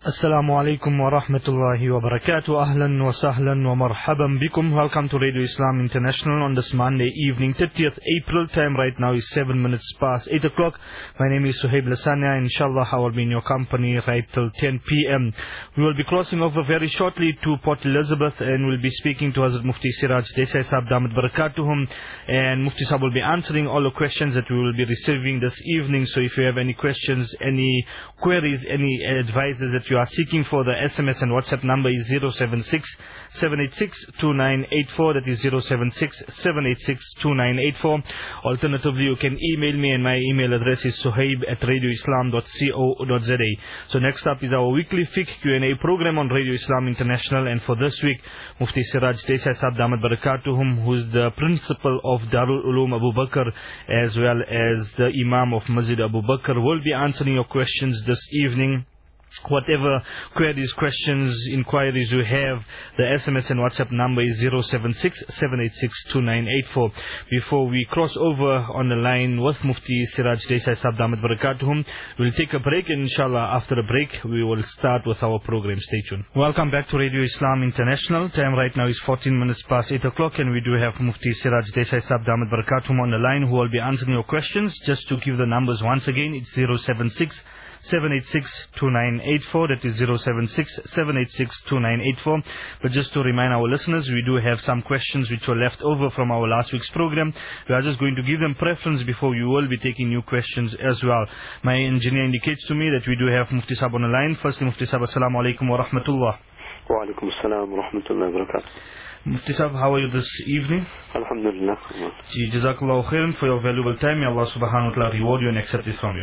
Assalamu alaikum wa rahmatullahi wa barakatuh. Ahlan wa sahlan wa marhaban bikum. Welcome to Radio Islam International on this Monday evening, 30th April. Time right now is 7 minutes past 8 o'clock. My name is Suhaib Lasanya. Inshallah, I will be in your company right till 10 p.m. We will be crossing over very shortly to Port Elizabeth and we'll be speaking to Hazrat Mufti Siraj Desai Sahab Damat Barakatuhum. And Mufti Sahab will be answering all the questions that we will be receiving this evening. So if you have any questions, any queries, any advices that you are seeking for, the SMS and WhatsApp number is 076-786-2984. That is 076-786-2984. Alternatively, you can email me and my email address is suhaib@radioislam.co.za. So next up is our weekly fiqh Q&A program on Radio Islam International, and for this week, Mufti Siraj Desai Sahab Damat Barakatuhum, who is the principal of Darul Uloom Abu Bakr as well as the Imam of Masjid Abu Bakr, will be answering your questions this evening. Whatever queries, questions, inquiries you have, the SMS and WhatsApp number is 076-786-2984. Before we cross over on the line with Mufti Siraj Desai Sahab Damat Barakatuhum, we'll take a break, and inshallah after the break we will start with our program. Stay tuned. Welcome back to Radio Islam International. Time right now is 14 minutes past 8 o'clock, and we do have Mufti Siraj Desai Sahab Damat Barakatuhum on the line, who will be answering your questions. Just to give the numbers once again, it's 076-786-2984. That is 076-786-2984. But just to remind our listeners, we do have some questions which were left over from our last week's program. We are just going to give them preference before you will be taking new questions as well. My engineer indicates to me that we do have Mufti Sahab on the line. Firstly, Mufti Sahab, assalamu alaikum wa rahmatullah. Wa alaikum assalam wa rahmatullahi wa barakatuh. Mufti Sahab, how are you this evening? Alhamdulillah. Jazakallahu khairan for your valuable time. May Allah subhanahu wa ta'ala reward you and accept it from you.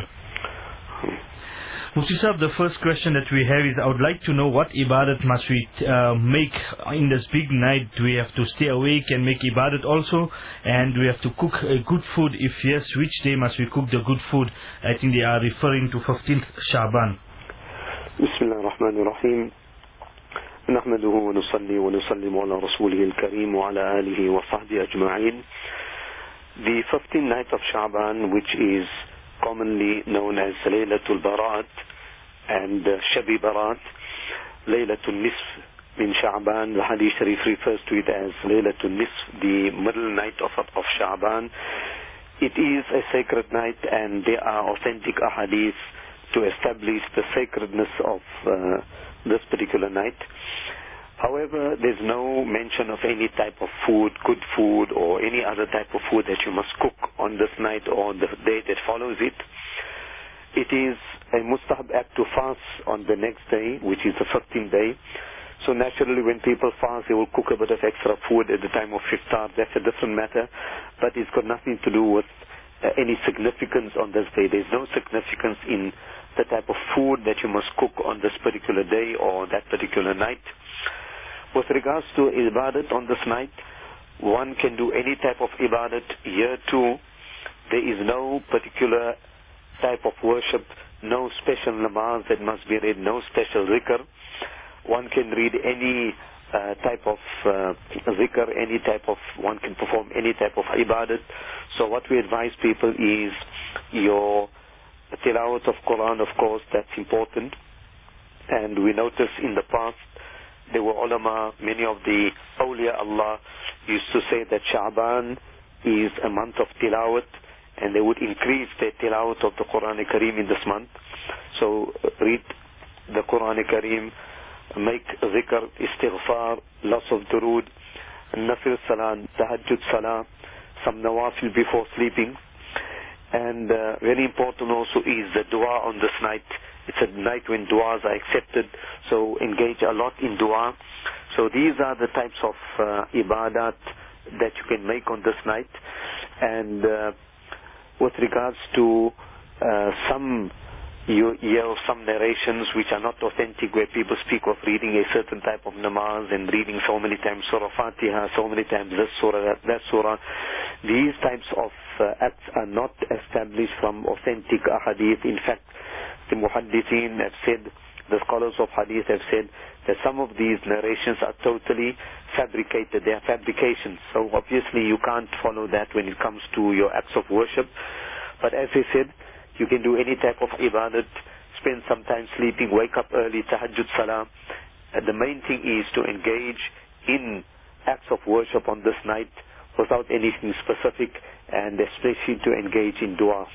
Mufti Sahab, the first question that we have is, I would like to know what ibadat must we make in this big night? Do we have to stay awake and make ibadat also? And do we have to cook good food? If yes, which day must we cook the good food? I think they are referring to 15th Shaban. Bismillah ar-Rahman ar-Rahim. نحمده ونصلي ونسلم على رسوله الكريم وعلى آله وصحبه أجمعين. The 15th night of Shaban, which is commonly known as Laylatul Barat and Shabi Barat, Laylatul Nisf min Sha'ban, the Hadith Sharif refers to it as Laylatul Nisf, the middle night of Sha'ban. It is a sacred night, and there are authentic ahadith to establish the sacredness of this particular night. However, there's no mention of any type of food, good food, or any other type of food that you must cook on this night or the day that follows it. It is a mustahab act to fast on the next day, which is the 15th day. So naturally, when people fast, they will cook a bit of extra food at the time of iftar. That's a different matter, but it's got nothing to do with any significance on this day. There's no significance in the type of food that you must cook on this particular day or that particular night. With regards to ibadat on this night, one can do any type of ibadat. Here too, there is no particular type of worship, no special namaz that must be read, no special zikr. One can read any type of zikr, one can perform any type of ibadat. So what we advise people is your tilawat of Quran, of course, that's important. And we notice in the past, there were ulama, many of the awliya Allah used to say that Sha'ban is a month of tilawat, and they would increase their tilawat of the Quran Kareem in this month. So read the Quran Kareem, make zikr, istighfar, lots of durood, nafil salah, tahajjud salah, some nawafil before sleeping. And very important also is the dua on this night. It's a night when duas are accepted, so engage a lot in dua. So these are the types of ibadat that you can make on this night. And with regards to some narrations which are not authentic, where people speak of reading a certain type of namaz and reading so many times Surah Fatiha, so many times this surah, that surah, these types of acts are not established from authentic ahadith. In fact, the muhaddithin have said, the scholars of hadith have said, that some of these narrations are totally fabricated. They are fabrications. So obviously you can't follow that when it comes to your acts of worship. But as I said, you can do any type of ibadat, spend some time sleeping, wake up early, tahajjud salah. The main thing is to engage in acts of worship on this night without anything specific, and especially to engage in dua.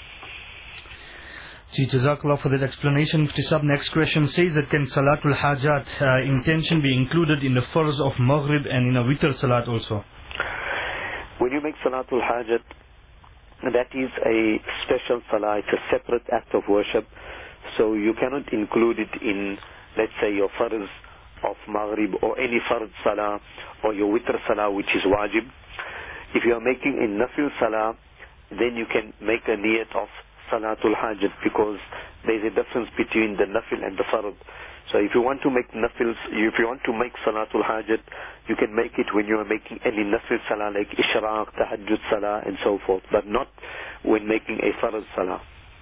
Jazakallah for that explanation. Mufti, next question says that can Salatul Hajat intention be included in the farz of Maghrib and in a witr salat also? When you make Salatul Hajat, that is a special salah, it's a separate act of worship, so you cannot include it in, let's say, your farz of Maghrib or any farz salah or your witr salah, which is wajib. If you are making a nafil salah, then you can make a niyat of Salatul Hajat, because there is a difference between the nafil and the farz. So if you want to make nafils, if you want to make Salatul Hajat, you can make it when you are making any nafil salah like Ishraq, Tahajjud salah and so forth, but not when making a farz salah.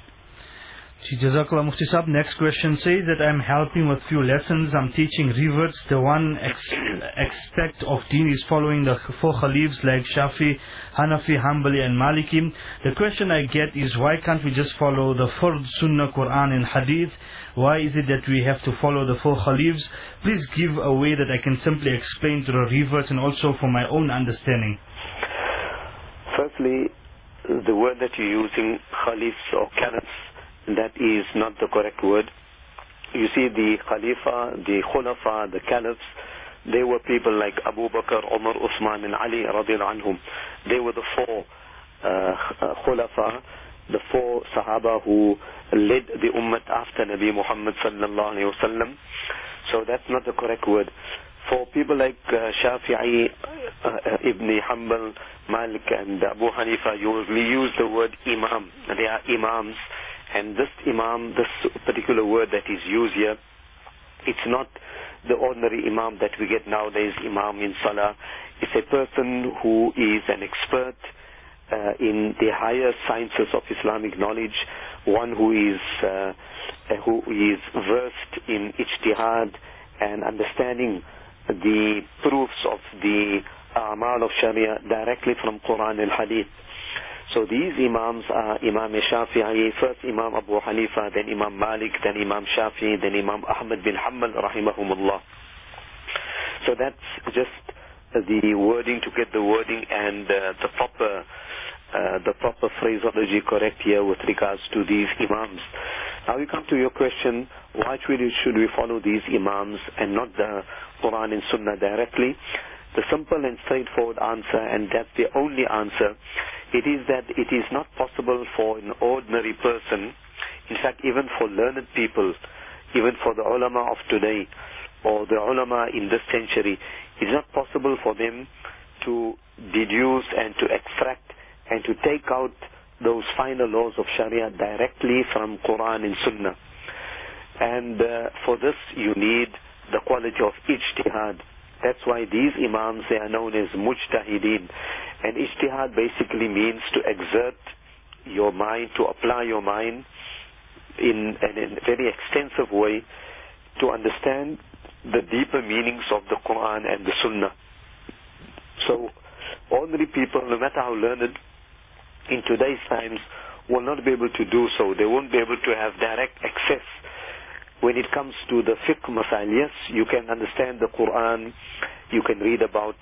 Jazakallah Mufti Sahab. Next question says that I'm helping with few lessons. I'm teaching reverts. The one aspect of deen is following the four Khalifs like Shafi, Hanafi, Hanbali and Maliki. The question I get is, why can't we just follow the Fard, Sunnah, Quran and Hadith? Why is it that we have to follow the four Khalifs? Please give a way that I can simply explain to the reverts and also for my own understanding. Firstly, the word that you're using, Khalifs or Caliphs, that is not the correct word. You see, the Khalifa, the Khulafa, the Caliphs, they were people like Abu Bakr, Umar, Uthman and Ali radiallahu anhum. They were the four Khulafa, the four Sahaba who led the Ummah after Nabi Muhammad sallallahu alayhi wa sallam. So that's not the correct word. For people like Shafi'i, Ibn Hanbal, Malik and Abu Hanifa, you usually use the word Imam. They are Imams. And this Imam, this particular word that is used here, it's not the ordinary Imam that we get nowadays, Imam in Salah. It's a person who is an expert in the higher sciences of Islamic knowledge, one who is versed in ijtihad and understanding the proofs of the A'mal of Sharia directly from Quran and Hadith. So these Imams are Imam Shafi'i, first Imam Abu Hanifa, then Imam Malik, then Imam Shafi'i, then Imam Ahmad bin Hanbal rahimahumullah. So that's just the wording, to get the wording and the proper phraseology correct here with regards to these Imams. Now we come to your question, why should we follow these Imams and not the Quran and Sunnah directly? The simple and straightforward answer, and that's the only answer, it is that it is not possible for an ordinary person, in fact even for learned people, even for the ulama of today or the ulama in this century, it's not possible for them to deduce and to extract and to take out those final laws of Sharia directly from Quran and Sunnah. And for this you need the quality of ijtihad. That's why these Imams, they are known as mujtahideen. And ijtihad basically means to exert your mind, to apply your mind in a very extensive way to understand the deeper meanings of the Quran and the Sunnah. So ordinary people, no matter how learned, in today's times will not be able to do so. They won't be able to have direct access. When it comes to the fiqh masail, yes, you can understand the Quran, you can read about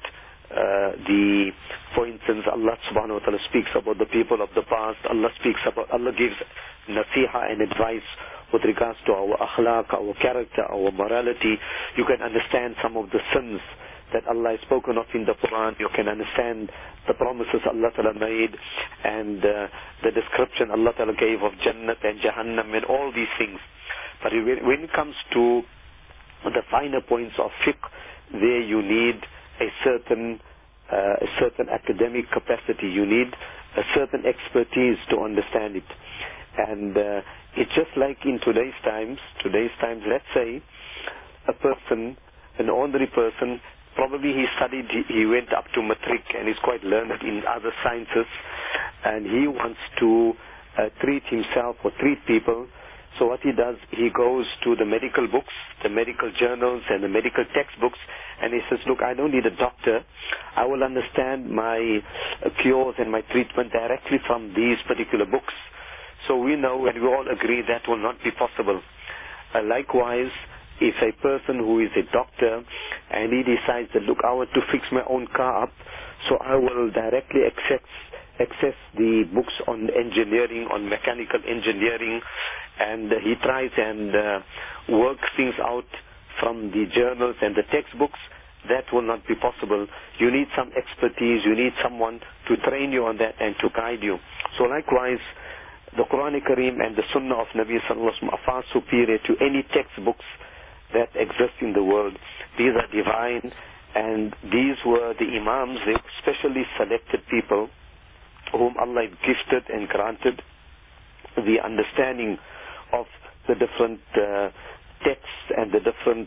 for instance, Allah subhanahu wa ta'ala speaks about the people of the past. Allah gives nasiha and advice with regards to our akhlaq, our character, our morality. You can understand some of the sins that Allah has spoken of in the Quran. You can understand the promises Allah ta'ala made and the description Allah ta'ala gave of Jannat and Jahannam and all these things. But when it comes to the finer points of fiqh, there you need a certain academic capacity. You need a certain expertise to understand it. And it's just like in today's times, let's say a person, an ordinary person, probably he went up to matric and is quite learned in other sciences, and he wants to treat himself or treat people. So what he does, he goes to the medical books, the medical journals and the medical textbooks, and he says, look, I don't need a doctor. I will understand my cures and my treatment directly from these particular books. So we know and we all agree that will not be possible. Likewise, if a person who is a doctor and he decides that, look, I want to fix my own car up, so I will directly access the books on engineering, on mechanical engineering, and he tries and works things out from the journals and the textbooks, that will not be possible. You need some expertise, you need someone to train you on that and to guide you. So likewise, the Quran Kareem and the Sunnah of Nabi Sallallahu Alaihi Wasallam are far superior to any textbooks that exist in the world. These are divine, and these were the Imams, they specially selected people whom Allah gifted and granted the understanding of the different texts and the different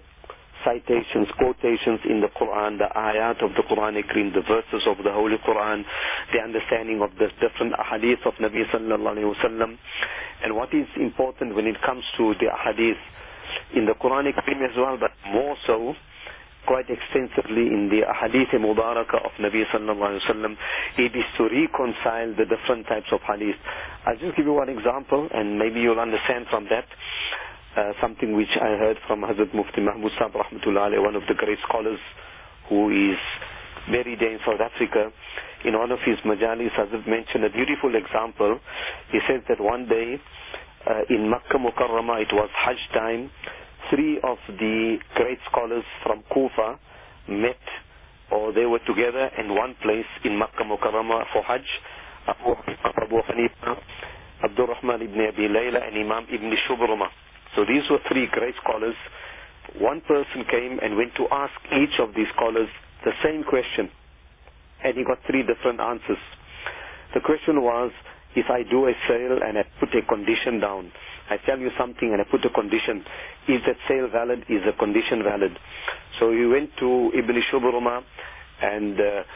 citations, quotations in the Quran, the ayat of the Quran Kareem, the verses of the Holy Quran, the understanding of the different ahadith of Nabi Sallallahu Alaihi Wasallam. And what is important when it comes to the ahadith in the Quran Kareem as well, but more so, quite extensively in the ahadith mubarakah of Nabi Sallallahu Alaihi Wasallam, it is to reconcile the different types of hadith. I'll just give you one example and maybe you'll understand from that. Something which I heard from Hazrat Mufti Mahmud Sahib Rahmatullah Alayhi, one of the great scholars who is buried there in South Africa. In one of his majalis, Hazrat mentioned a beautiful example. He says that one day in Makkah Mukarramah, it was Hajj time, 3 of the great scholars from Kufa met, or they were together in one place in Makkah Mukarramah for Hajj. Abu Hanifa, Abdul Rahman ibn Abi Layla, and Imam ibn Shubruma. So these were 3 great scholars. One person came and went to ask each of these scholars the same question, and he got 3 different answers. The question was, if I do a sale and I put a condition down, I tell you something and I put a condition, is that sale valid, is the condition valid? So he went to Ibn Shubruma, and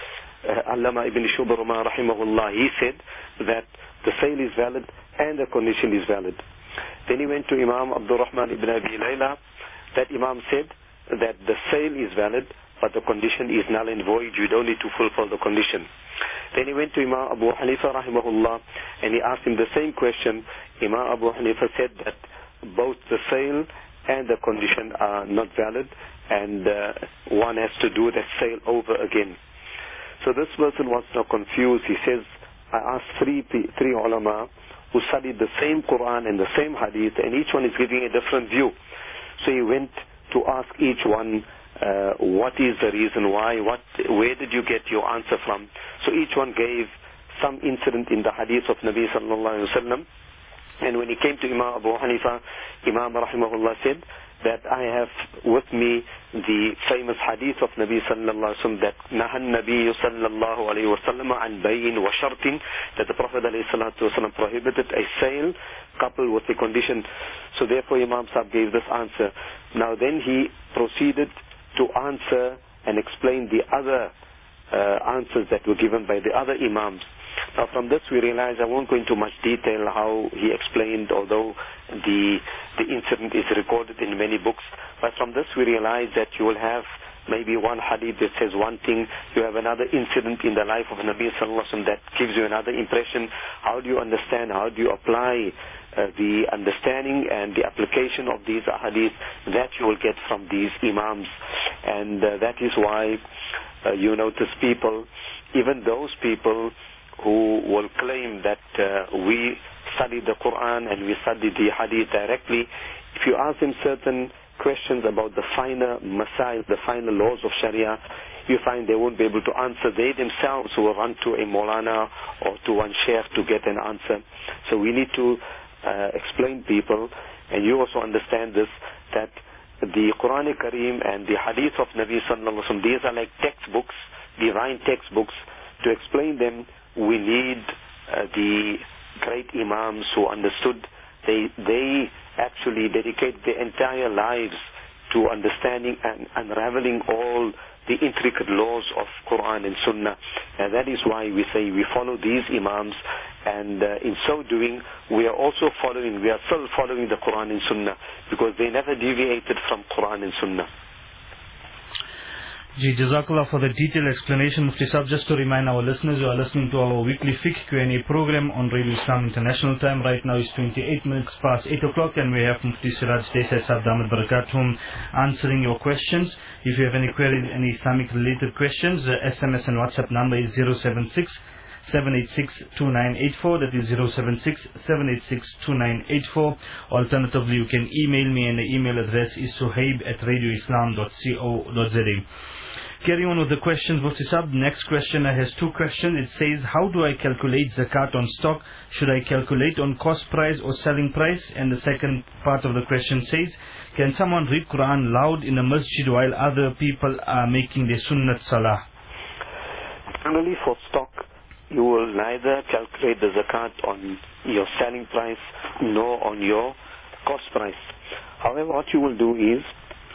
Allama Ibn Shubruma rahimahullah, he said that the sale is valid and the condition is valid. Then he went to Imam Abdul Rahman ibn Abi Layla. That Imam said that the sale is valid, but the condition is null and void. You don't need to fulfill the condition. Then he went to Imam Abu Hanifa rahimahullah, and he asked him the same question. Imam Abu Hanifa said that both the sale and the condition are not valid, and one has to do that sale over again. So this person was now confused. He says, I asked three ulama who studied the same Quran and the same hadith, and each one is giving a different view. So he went to ask each one, what is the reason why, where did you get your answer from? So each one gave some incident in the hadith of Nabi Sallallahu Alaihi Wasallam. And when he came to Imam Abu Hanifa, Imam Rahimahullah said that I have with me the famous hadith of Nabi Sallallahu Alaihi Wasallam, that Nahan Nabi Sallallahu Alaihi Wasallam an bayin wa shartin, that the Prophet Alaihi Salatu Wasallam prohibited a sale coupled with a condition. So therefore Imam Sahib gave this answer. Now then he proceeded to answer and explain the other answers that were given by the other Imams. Now from this we realize, I won't go into much detail how he explained, although the incident is recorded in many books, but from this we realize that you will have maybe one hadith that says one thing, you have another incident in the life of Nabi Sallallahu Alaihi Wasallam that gives you another impression. How do you understand, how do you apply the understanding and the application of these hadith that you will get from these Imams? And that is why you notice people, even those people who will claim that we study the Quran and we study the hadith directly, if you ask them certain questions about the finer masail, the finer laws of Sharia, you find they won't be able to answer. They themselves will run to a Maulana or to one Sheikh to get an answer. So we need to explain people, and you also understand this, that the Quran Kareem and the hadith of Nabi Sallallahu Alaihi Wasallam, these are like textbooks, divine textbooks. To explain them, we need the great Imams who understood. They actually dedicate their entire lives to understanding and unraveling all the intricate laws of Quran and Sunnah. And that is why we say we follow these Imams, and in so doing we are still following the Quran and Sunnah, because they never deviated from Quran and Sunnah. Ji, Jazakallah for the detailed explanation, Mufti Sahib. Just to remind our listeners, you are listening to our weekly Fiqh Q&A program on Radio Islam International. Time right now is 28 minutes past 8 o'clock, and we have Mufti Siraj Desai Sahib Damat Barakatum answering your questions. If you have any queries, any Islamic related questions, the SMS and WhatsApp number is 076-786-2984. That is 076-786-2984. Alternatively, you can email me, and the email address is suhaib@radioislam.co.za. Carrying on with the questions, Mufti Sahib, next questioner has two questions. It says, how do I calculate zakat on stock? Should I calculate on cost price or selling price? And the second part of the question says, can someone read Quran loud in a masjid while other people are making their sunnat salah? Generally for stock, you will neither calculate the zakat on your selling price nor on your cost price. However, what you will do is,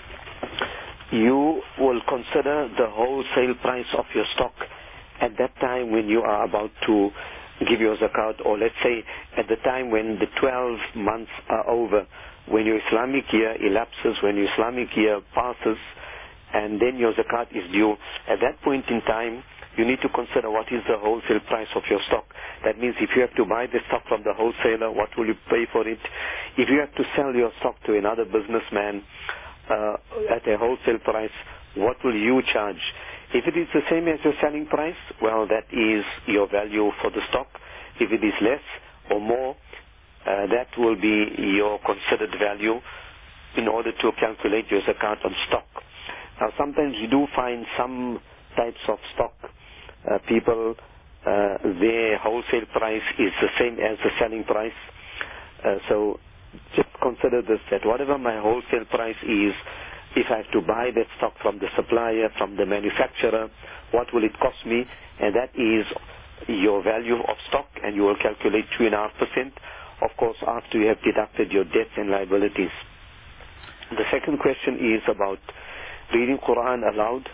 you will consider the wholesale price of your stock at that time when you are about to give your zakat, or let's say at the time when the 12 months are over, when your Islamic year elapses, when your Islamic year passes, and then your zakat is due. At that point in time, you need to consider what is the wholesale price of your stock. That means if you have to buy the stock from the wholesaler, what will you pay for it? If you have to sell your stock to another businessman at a wholesale price, what will you charge? If it is the same as your selling price, well, that is your value for the stock. If it is less or more, that will be your considered value in order to calculate your zakat on stock. Now, sometimes you do find some types of stock, people, their wholesale price is the same as the selling price. So just consider this, that whatever my wholesale price is, if I have to buy that stock from the supplier, from the manufacturer, what will it cost me? And that is your value of stock, and you will calculate 2.5%, of course, after you have deducted your debts and liabilities. The second question is about reading Quran aloud.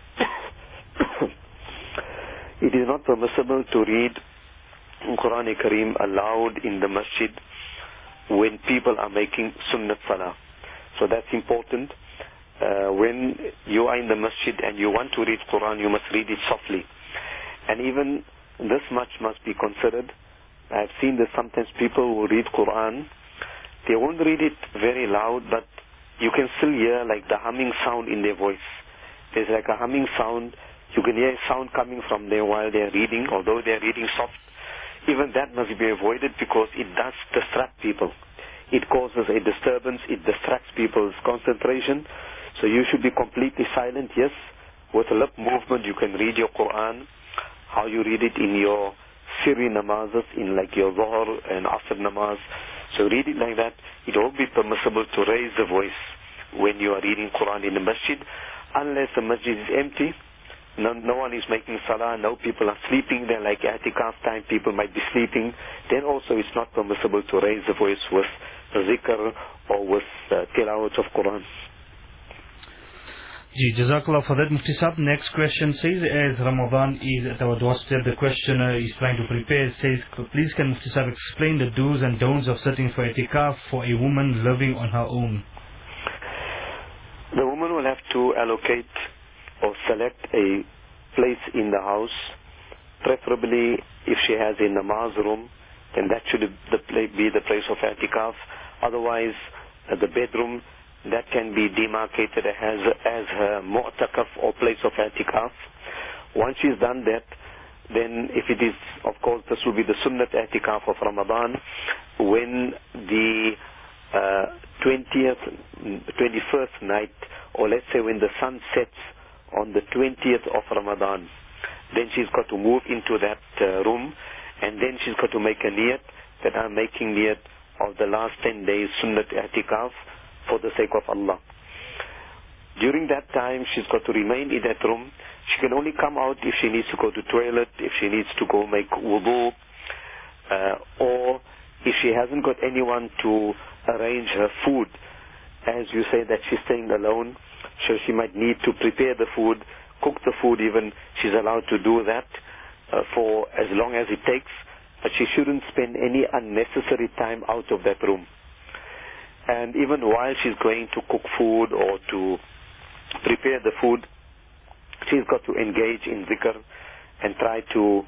It is not permissible to read Quran Kareem aloud in the masjid when people are making sunnat salah. So that's important. When you are in the masjid and you want to read Quran, you must read it softly. And even this much must be considered. I've seen that sometimes people will read Quran, they won't read it very loud, but you can still hear like the humming sound in their voice. There's like a humming sound. You can hear a sound coming from there while they're reading, although they're reading soft. Even that must be avoided because it does distract people. It causes a disturbance, it distracts people's concentration. So you should be completely silent. Yes, with a lip movement you can read your Quran, how you read it in your Sirri namazes, in like your Dhuhr and Asr namaz. So read it like that. It won't be permissible to raise the voice when you are reading Quran in the masjid, unless the masjid is empty. No one is making salah, no people are sleeping there, like i'tikaf time, people might be sleeping. Then also it's not permissible to raise the voice with zikr or with tilawat of Quran. Ji, Jazakallah for that, Mufti Sahib. Next question says, as Ramadan is at our doorstep, the questioner is trying to prepare. It says, please can Mufti Sahib explain the do's and don'ts of sitting for i'tikaf for a woman living on her own? The woman will have to allocate or select a place in the house, preferably if she has a namaz room, then that should be the place of i'tikaf. Otherwise, the bedroom, that can be demarcated as her mu'takaf or place of i'tikaf. Once she's done that, then if it is, of course, this will be the sunnat i'tikaf of Ramadan, when the 21st night, or let's say when the sun sets on the 20th of Ramadan, then she's got to move into that room, and then she's got to make a niyat that I'm making niyat of the last 10 days sunnat i'tikaf for the sake of Allah. During that time, she's got to remain in that room. She can only come out if she needs to go to toilet, if she needs to go make wudu, or if she hasn't got anyone to arrange her food. As you say that she's staying alone, so she might need to prepare the food, cook the food even. She's allowed to do that for as long as it takes, but she shouldn't spend any unnecessary time out of that room. And even while she's going to cook food or to prepare the food, she's got to engage in dhikr and try to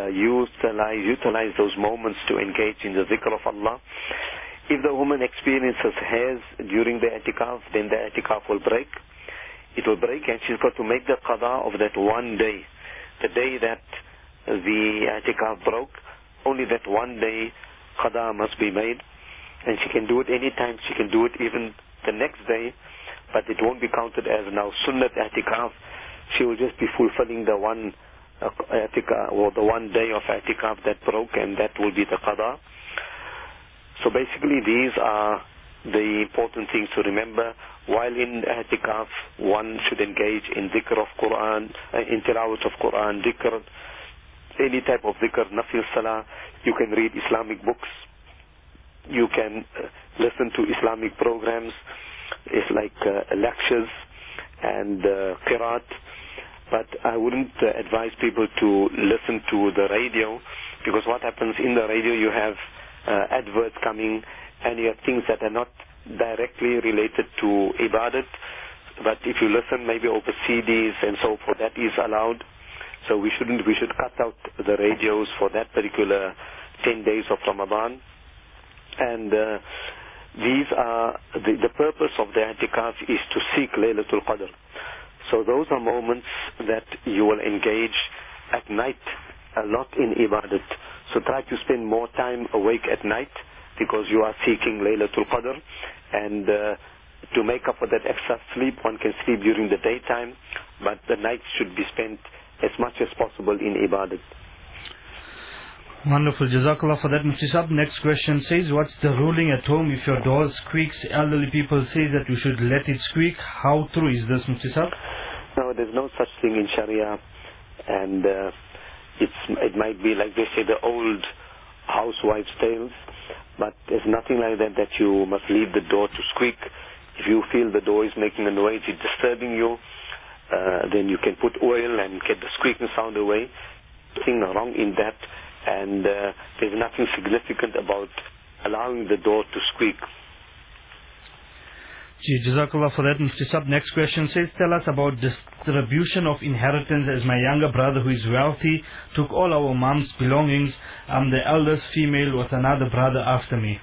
utilize those moments to engage in the dhikr of Allah. If the woman experiences hairs during the i'tikaf, then the i'tikaf will break. It will break, and she's got to make the qada of that one day. The day that the i'tikaf broke, only that one day qada must be made. And she can do it any time. She can do it even the next day, but it won't be counted as now sunnat i'tikaf. She will just be fulfilling the one i'tikaf, or the one day of i'tikaf that broke, and that will be the qada. So basically these are the important things to remember. While in i'tikaf, one should engage in dhikr of Quran, in tilawat of Quran, dhikr, any type of dhikr, nafil salah. You can read Islamic books. You can listen to Islamic programs. It's like lectures and qiraat. But I wouldn't advise people to listen to the radio, because what happens in the radio, you have adverts coming, and you have things that are not directly related to ibadat. But if you listen maybe over CDs and so forth, that is allowed. So we should cut out the radios for that particular 10 days of Ramadan. And these are the purpose of the i'tikaf is to seek Laylatul Qadr. So those are moments that you will engage at night a lot in ibadat. So try to spend more time awake at night, because you are seeking Laylatul Qadr. And to make up for that extra sleep, one can sleep during the daytime, but the night should be spent as much as possible in ibadat. Wonderful. Jazakallah for that, Mufti Sahib. Next question says, what's the ruling at home if your door squeaks? Elderly people say that you should let it squeak. How true is this, Mufti Sahib? No, there's no such thing in Sharia. And it might be, like they say, the old housewives' tales. But there's nothing like that you must leave the door to squeak. If you feel the door is making a noise, it's disturbing you, then you can put oil and get the squeaking sound away. Nothing wrong in that. And there's nothing significant about allowing the door to squeak. Jazakallah for that, Mufti Sahib. Next question says, tell us about distribution of inheritance, as my younger brother, who is wealthy, took all our mom's belongings. I'm the eldest female with another brother after me.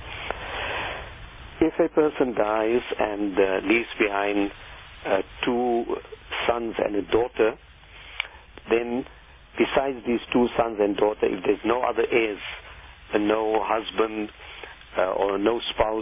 If a person dies and leaves behind 2 sons and a daughter, then besides these 2 sons and daughter, if there's no other heirs, no husband or no spouse,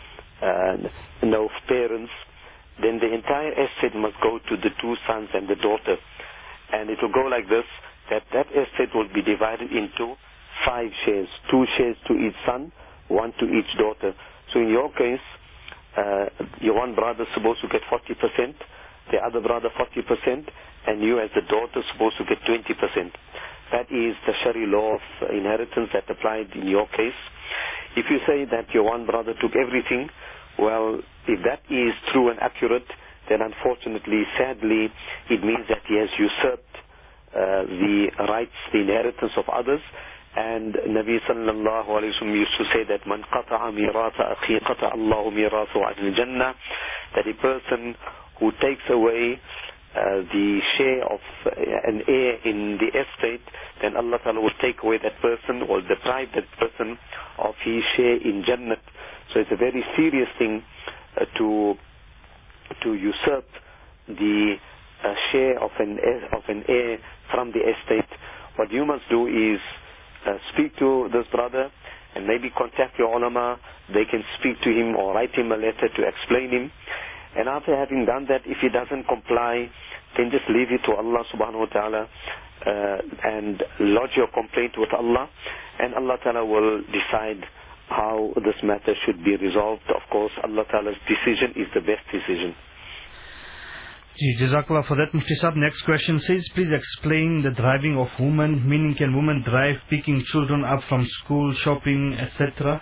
no parents, then the entire estate must go to the 2 sons and the daughter. And it will go like this, that estate will be divided into 5 shares, 2 shares to each son, 1 to each daughter. So in your case, your one brother is supposed to get 40%, the other brother 40%, and you as the daughter are supposed to get 20%. That is the Shari law of inheritance that applied in your case. If you say that your one brother took everything, well, if that is true and accurate, then unfortunately, sadly, it means that he has usurped the rights, the inheritance of others. And Nabi sallallahu alayhi wa sallam used to say that man qata'a mirasa akhi qata'a Allahu mirasu al jannah, that a person who takes away the share of an heir in the estate, then Allah Ta'ala will take away that person or deprive that person of his share in Jannah. So it's a very serious thing to usurp the share of an heir from the estate. What you must do is speak to this brother and maybe contact your ulama. They can speak to him or write him a letter to explain him. And after having done that, if he doesn't comply, then just leave it to Allah subhanahu wa ta'ala and lodge your complaint with Allah, and Allah ta'ala will decide how this matter should be resolved. Of course, Allah ta'ala's decision is the best decision. Jazakallah for that, Mufti Sahib. Next question says, please explain the driving of women, meaning can women drive picking children up from school, shopping, etc.?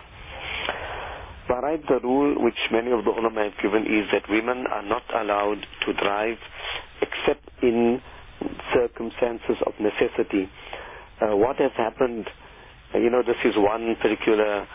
Right, the rule which many of the ulama have given is that women are not allowed to drive except in circumstances of necessity. What has happened, this is one particular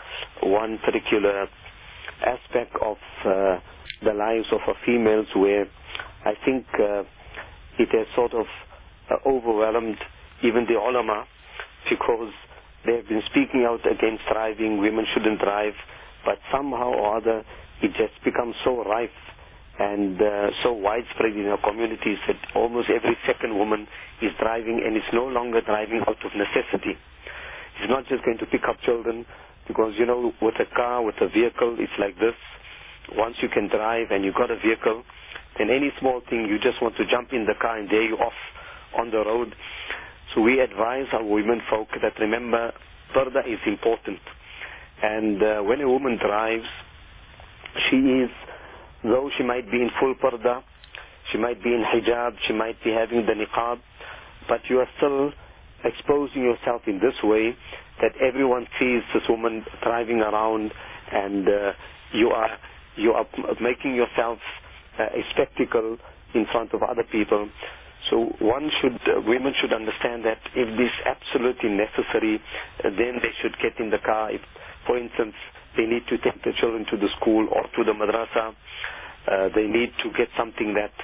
aspect of the lives of our females, where I think it has sort of overwhelmed even the ulama, because they have been speaking out against driving, women shouldn't drive, but somehow or other it just becomes so rife and so widespread in our communities that almost every second woman is driving, and it's no longer driving out of necessity. It's not just going to pick up children, because with a car, with a vehicle, it's like this. Once you can drive and you've got a vehicle, then any small thing, you just want to jump in the car and there you're off on the road. So we advise our women folk that, remember, parda is important. And when a woman drives, she is, though she might be in full parda, she might be in hijab, she might be having the niqab, but you are still exposing yourself in this way that everyone sees this woman driving around, and you are making yourself a spectacle in front of other people. So women should understand that if this is absolutely necessary, then they should get in the car. If, for instance, they need to take the children to the school or to the madrasa, they need to get something that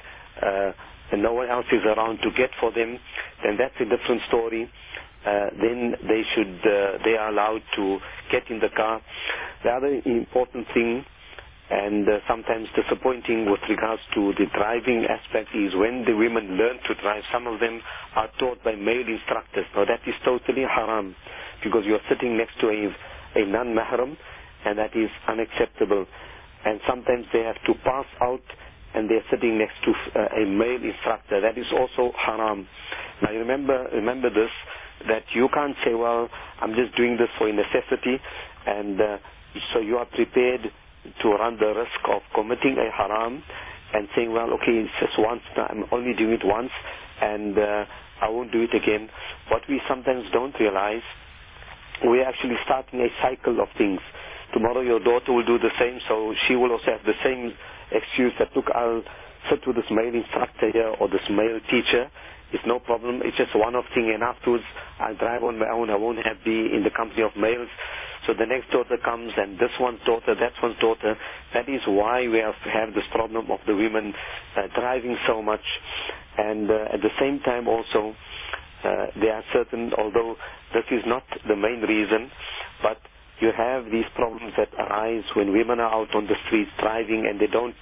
no one else is around to get for them, then that's a different story. Then they are allowed to get in the car. The other important thing, and sometimes disappointing with regards to the driving aspect, is when the women learn to drive, some of them are taught by male instructors. Now that is totally haram, because you are sitting next to a non-mahram, and that is unacceptable. And sometimes they have to pass out and they're sitting next to a male instructor. That is also haram. Now remember this, that you can't say, well, I'm just doing this for a necessity, and so you are prepared to run the risk of committing a haram and saying, well, okay, it's just once, I'm only doing it once, and I won't do it again. What we sometimes don't realize, we're actually starting a cycle of things. Tomorrow your daughter will do the same, so she will also have the same excuse that, look, I'll sit with this male instructor here or this male teacher. It's no problem. It's just a one-off thing, and afterwards I'll drive on my own. I won't be in the company of males. So the next daughter comes, and this one's daughter, that one's daughter. That is why we have this problem of the women driving so much. And at the same time also, there are certain, although this is not the main reason, but you have these problems that arise when women are out on the streets driving, and they don't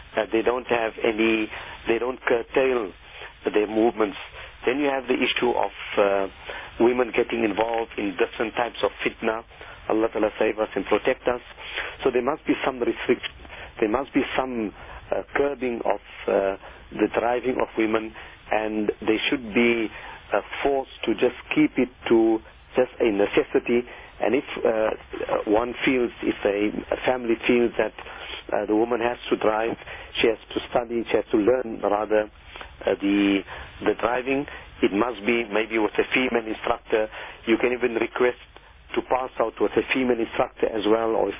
curtail their movements. Then you have the issue of women getting involved in different types of fitna. Allah Ta'ala save us and protect us. So there must be some restriction. There must be some curbing of the driving of women, and they should be forced to just keep it to just a necessity. And if one feels, if a family feels that the woman has to drive, she has to study, she has to learn rather the driving, it must be maybe with a female instructor. You can even request to pass out with a female instructor as well, or a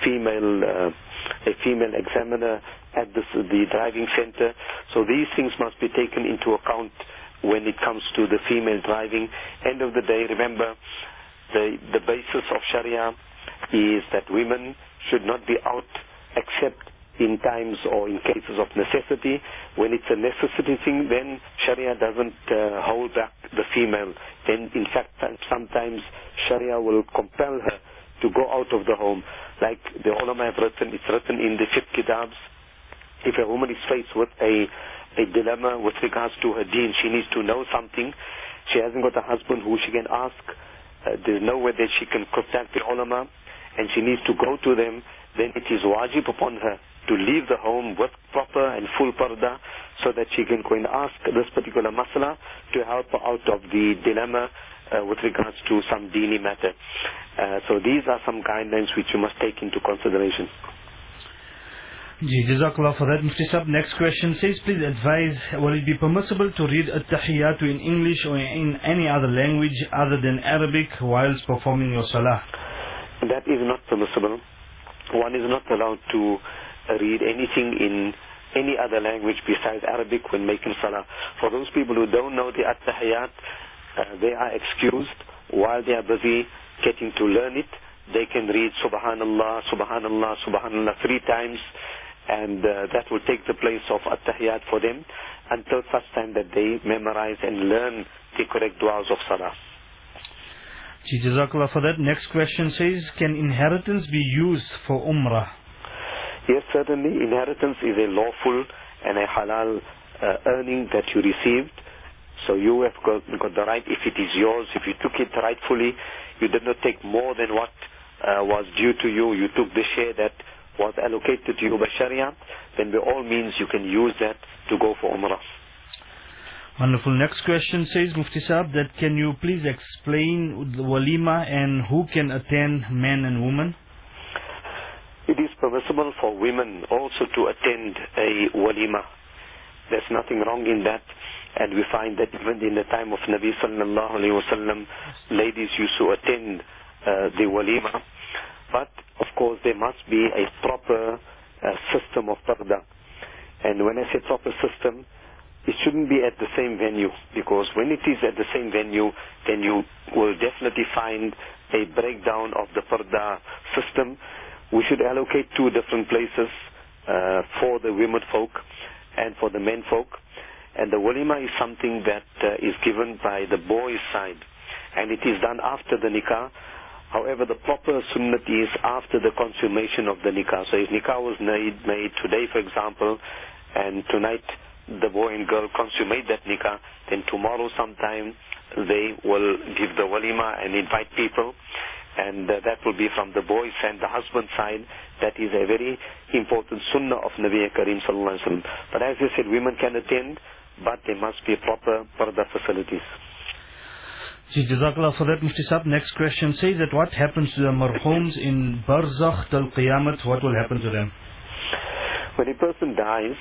female examiner at the driving center. So these things must be taken into account when it comes to the female driving. End of the day, remember, the basis of Sharia is that women should not be out except in times or in cases of necessity. When it's a necessity thing, then Sharia doesn't hold back the female. Then, in fact, sometimes Sharia will compel her to go out of the home. Like the ulama have written, it's written in the fiqh kitabs, if a woman is faced with a dilemma with regards to her deen, she needs to know something, she hasn't got a husband who she can ask, there's no way that she can contact the ulama, and she needs to go to them, then it is wajib upon her to leave the home with proper and full parda, so that she can go and ask this particular masala to help her out of the dilemma with regards to some deeni matter. So these are some guidelines which you must take into consideration. Jazakallah for that, Mufti Sahib. Next question says, please advise, will it be permissible to read At-Tahiyyatu in English or in any other language other than Arabic whilst performing your salah? That is not permissible. One is not allowed to read anything in any other language besides Arabic when making salah. For those people who don't know the At-Tahiyyat, they are excused. While they are busy getting to learn it, they can read Subhanallah, Subhanallah, Subhanallah 3 times, and that will take the place of at-tahiyyat for them until such time that they memorize and learn the correct du'as of salah. Jazakallah for that. Next question says, can inheritance be used for umrah? Yes, certainly. Inheritance is a lawful and a halal earning that you received. So you have got the right, if it is yours, if you took it rightfully, you did not take more than what was due to you, you took the share that was allocated to you by Sharia, then by all means you can use that to go for umrah. Wonderful. Next question says, Mufti Sahab, that can you please explain the walima and who can attend, men and women? It is permissible for women also to attend a walima. There's nothing wrong in that. And we find that even in the time of Nabi sallallahu alayhi wasallam, ladies used to attend the walima. But of course there must be a proper system of parda. And when I say proper system, it shouldn't be at the same venue, because when it is at the same venue, then you will definitely find a breakdown of the parda system. We should allocate 2 different places for the women folk and for the men folk. And the walima is something that is given by the boy's side, and it is done after the nikah. However, the proper sunnat is after the consummation of the nikah. So if nikah was made today, for example, and tonight the boy and girl consummate that nikah, then tomorrow sometime they will give the walima and invite people, and that will be from the boys and the husband side. That is a very important sunnah of Nabi Kareem sallallahu alaihi wasallam. But as I said, women can attend, but there must be proper parda facilities. Jazakallah for that, Mufti Sahab. Next question says that what happens to the marhooms in Barzakh till Qiyamah? What will happen to them? When a person dies,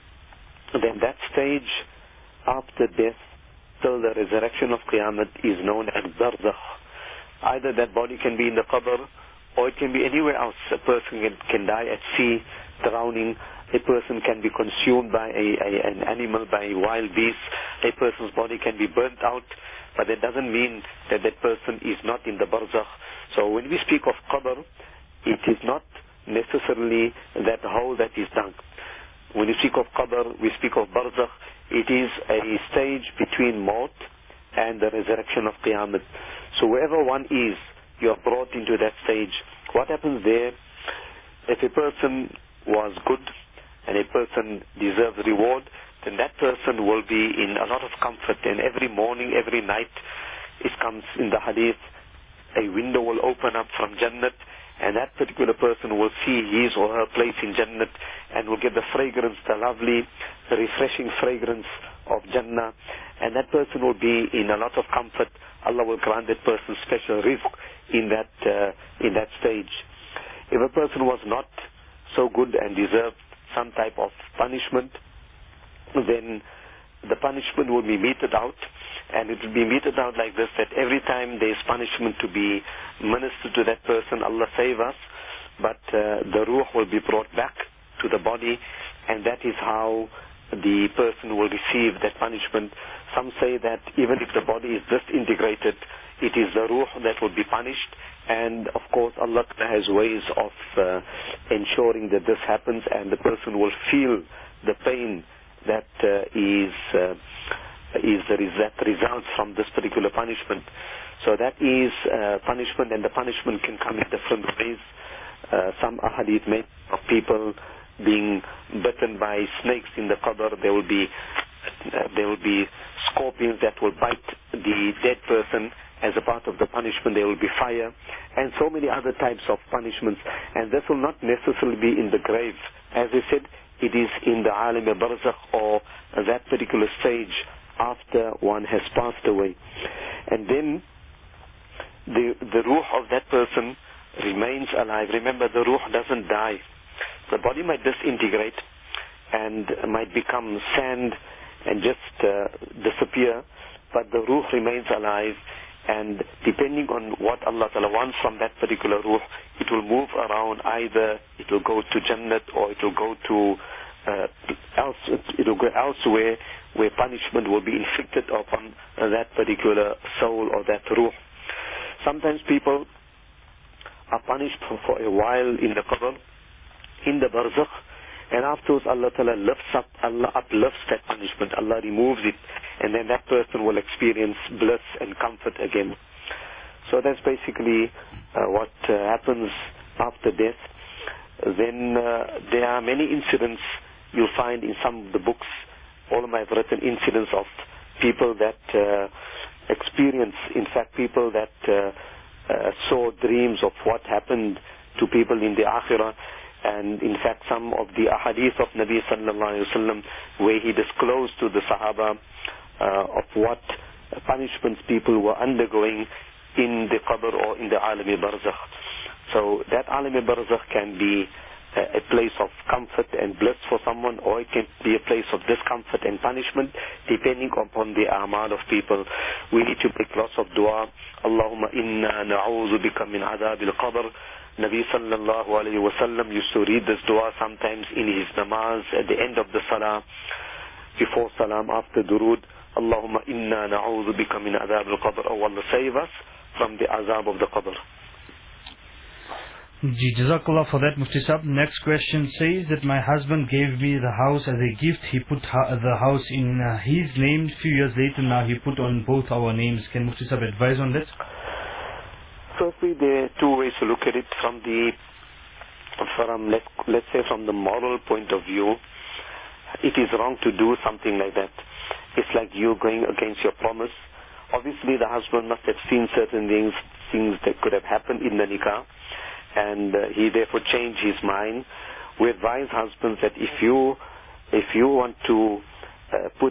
then that stage after death till the resurrection of Qiyamah is known as Barzakh. Either that body can be in the qabr, or it can be anywhere else. A person can die at sea, drowning. A person can be consumed by an animal, by a wild beast. A person's body can be burnt out. But that doesn't mean that that person is not in the barzakh. So when we speak of qabr, it is not necessarily that hole that is dug. When we speak of qabr, we speak of barzakh. It is a stage between maut and the resurrection of Qiyamah. So wherever one is, you are brought into that stage. What happens there? If a person was good and a person deserves reward, then that person will be in a lot of comfort. And every morning, every night, it comes in the hadith, a window will open up from Jannat, and that particular person will see his or her place in Jannat and will get the fragrance, the lovely, the refreshing fragrance of Jannah. And that person will be in a lot of comfort. Allah will grant that person special rizq in that stage. If a person was not so good and deserved some type of punishment, then the punishment will be meted out, and it will be meted out like this, that every time there is punishment to be ministered to that person, Allah save us, but the ruh will be brought back to the body, and that is how the person will receive that punishment. Some say that even if the body is disintegrated, it is the ruh that will be punished, and of course Allah has ways of ensuring that this happens, and the person will feel the pain that results from this particular punishment. So that is punishment, and the punishment can come in different ways. Some ahadith make of people being bitten by snakes in the qabr. There will be scorpions that will bite the dead person. As a part of the punishment, there will be fire, and so many other types of punishments. And this will not necessarily be in the grave. As I said, it is in the alim barzakh, or that particular stage after one has passed away. And then the ruh of that person remains alive. Remember, the ruh doesn't die. The body might disintegrate and might become sand and just disappear, but the ruh remains alive, and depending on what Allah Ta'ala wants from that particular ruh, it will move around. Either it will go to Jannat, or it will go to elsewhere where punishment will be inflicted upon that particular soul or that ruh. Sometimes people are punished for a while in the qabr, in the barzakh, and afterwards Allah Ta'ala Allah uplifts that punishment, Allah removes it, and then that person will experience bliss and comfort again. So that's basically what happens after death. Then there are many incidents you'll find in some of the books. Ulama have written incidents of people that experience, in fact, people that saw dreams of what happened to people in the Akhirah. And in fact, some of the ahadith of Nabi Sallallahu Alaihi Wasallam, where he disclosed to the Sahaba of what punishments people were undergoing in the Qabr or in the Alam-e-Barzakh. So that Alam-e-Barzakh can be a place of comfort and bliss for someone, or it can be a place of discomfort and punishment, depending upon the a'mal of people. We need to make lots of dua. Allahumma inna na'udhu bika min adhab al-qabr. Nabi sallallahu alayhi wa sallam used to read this dua sometimes in his namaz at the end of the salah, before salam, after durood. Allahumma inna na'udhu bika min adhab al-qabr. Oh Allah, save us from the azab of the qabr. Jazakallah for that, Mufti Sahib. Next question says that my husband gave me the house as a gift. He put the house in his name. A few years later now he put on both our names. Can Mufti Sahib advise on that? Firstly, there are two ways to look at it. Let's say from the moral point of view, it is wrong to do something like that. It's like you going against your promise. Obviously the husband must have seen certain things that could have happened in the nikah, and he therefore changed his mind. We advise husbands that if you want to put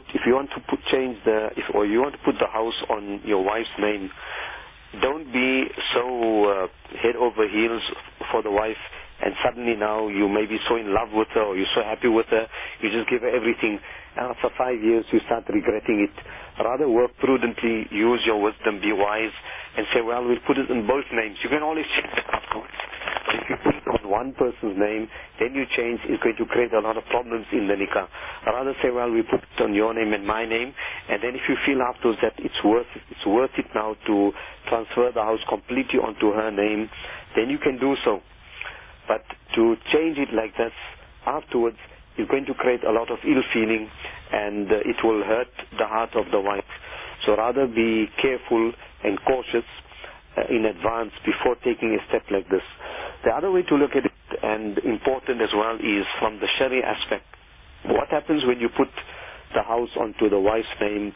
the house on your wife's name, don't be so head over heels for the wife, and suddenly now you may be so in love with her, or you're so happy with her, you just give her everything, and after 5 years you start regretting it. Rather work prudently, use your wisdom, be wise, and say, well, we'll put it in both names. You can always change it afterwards. If you put it on one person's name, then you change, it's going to create a lot of problems in the nikah. Rather say, well, we put it on your name and my name, and then if you feel afterwards that it's worth it now to transfer the house completely onto her name, then you can do so. But to change it like that afterwards is going to create a lot of ill feeling, and it will hurt the heart of the wife. So rather be careful and cautious in advance before taking a step like this. The other way to look at it, and important as well, is from the Sharia aspect. What happens when you put the house onto the wife's name?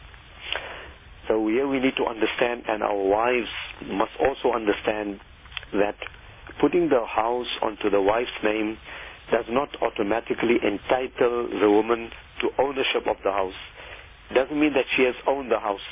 So here we need to understand, and our wives must also understand, that putting the house onto the wife's name does not automatically entitle the woman to ownership of the house. It doesn't mean that she has owned the house.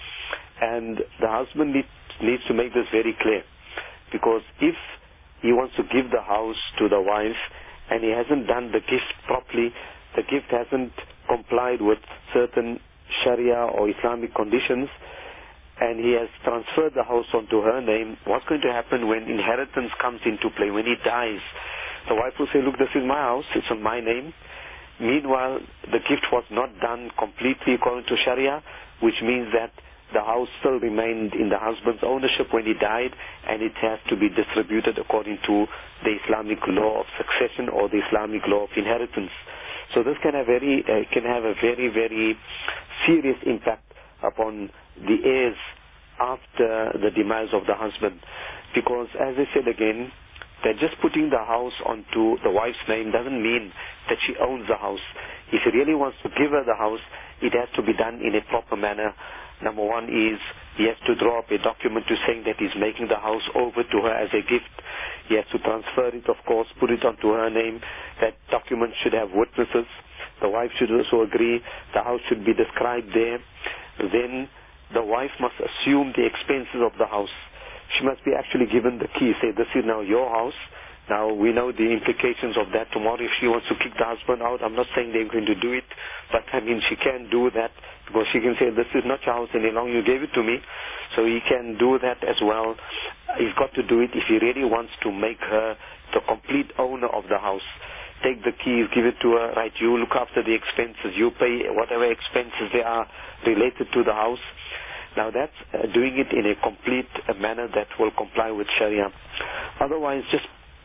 And the husband needs to make this very clear, because if he wants to give the house to the wife and he hasn't done the gift properly, the gift hasn't complied with certain Sharia or Islamic conditions, and he has transferred the house onto her name, what's going to happen when inheritance comes into play? When he dies, the wife will say, look, this is my house, it's on my name. Meanwhile, the gift was not done completely according to Sharia, which means that the house still remained in the husband's ownership when he died, and it has to be distributed according to the Islamic law of succession or the Islamic law of inheritance. So this can have a very, very serious impact upon the heirs after the demise of the husband. Because, as I said again, that just putting the house onto the wife's name doesn't mean that she owns the house. If he really wants to give her the house, it has to be done in a proper manner. Number one is he has to draw up a document to saying that he's making the house over to her as a gift. He has to transfer it, of course, put it onto her name. That document should have witnesses. The wife should also agree. The house should be described there. Then the wife must assume the expenses of the house. She must be actually given the key. Say, this is now your house. Now, we know the implications of that. Tomorrow, if she wants to kick the husband out, I'm not saying they're going to do it, but I mean, she can do that, because she can say, this is not your house any longer, you gave it to me. So he can do that as well. He's got to do it if he really wants to make her the complete owner of the house. Take the keys, give it to her, right, you look after the expenses, you pay whatever expenses they are related to the house. Now that's doing it in a complete manner that will comply with Sharia. Otherwise, just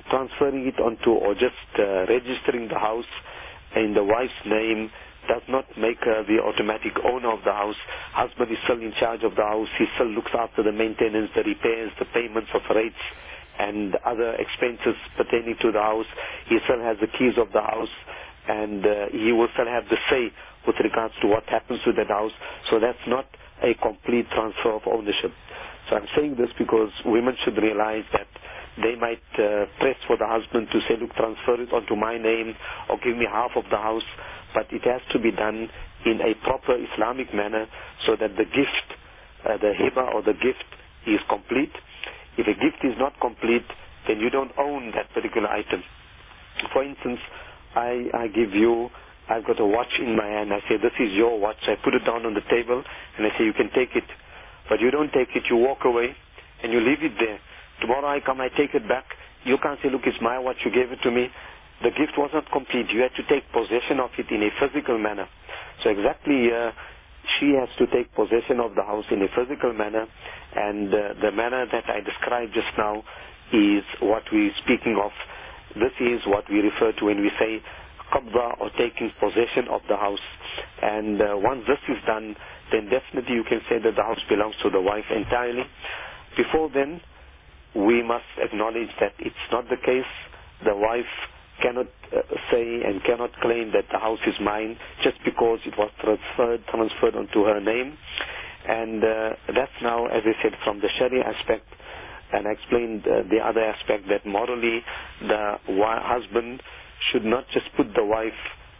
transferring it onto or just registering the house in the wife's name does not make her the automatic owner of the house. Husband is still in charge of the house. He still looks after the maintenance, the repairs, the payments of rates and other expenses pertaining to the house. He still has the keys of the house, and he will still have the say with regards to what happens to that house. So that's not a complete transfer of ownership. So I'm saying this because women should realize that they might press for the husband to say, look, transfer it onto my name or give me half of the house, but it has to be done in a proper Islamic manner so that the gift, the hiba or the gift is complete. If a gift is not complete, then you don't own that particular item. For instance, I give you, I've got a watch in my hand. I say, this is your watch. I put it down on the table and I say, you can take it. But you don't take it. You walk away and you leave it there. Tomorrow I come, I take it back. You can't say, look, it's my watch. You gave it to me. The gift was not complete. You had to take possession of it in a physical manner. So exactly she has to take possession of the house in a physical manner, and the manner that I described just now is what we're speaking of. This is what we refer to when we say qabda, or taking possession of the house. And once this is done, then definitely you can say that the house belongs to the wife entirely. Before then, we must acknowledge that it's not the case. The wife cannot say and cannot claim that the house is mine just because it was transferred onto her name. And that's now, as I said, from the Sharia aspect. And I explained the other aspect, that morally the husband should not just put the wife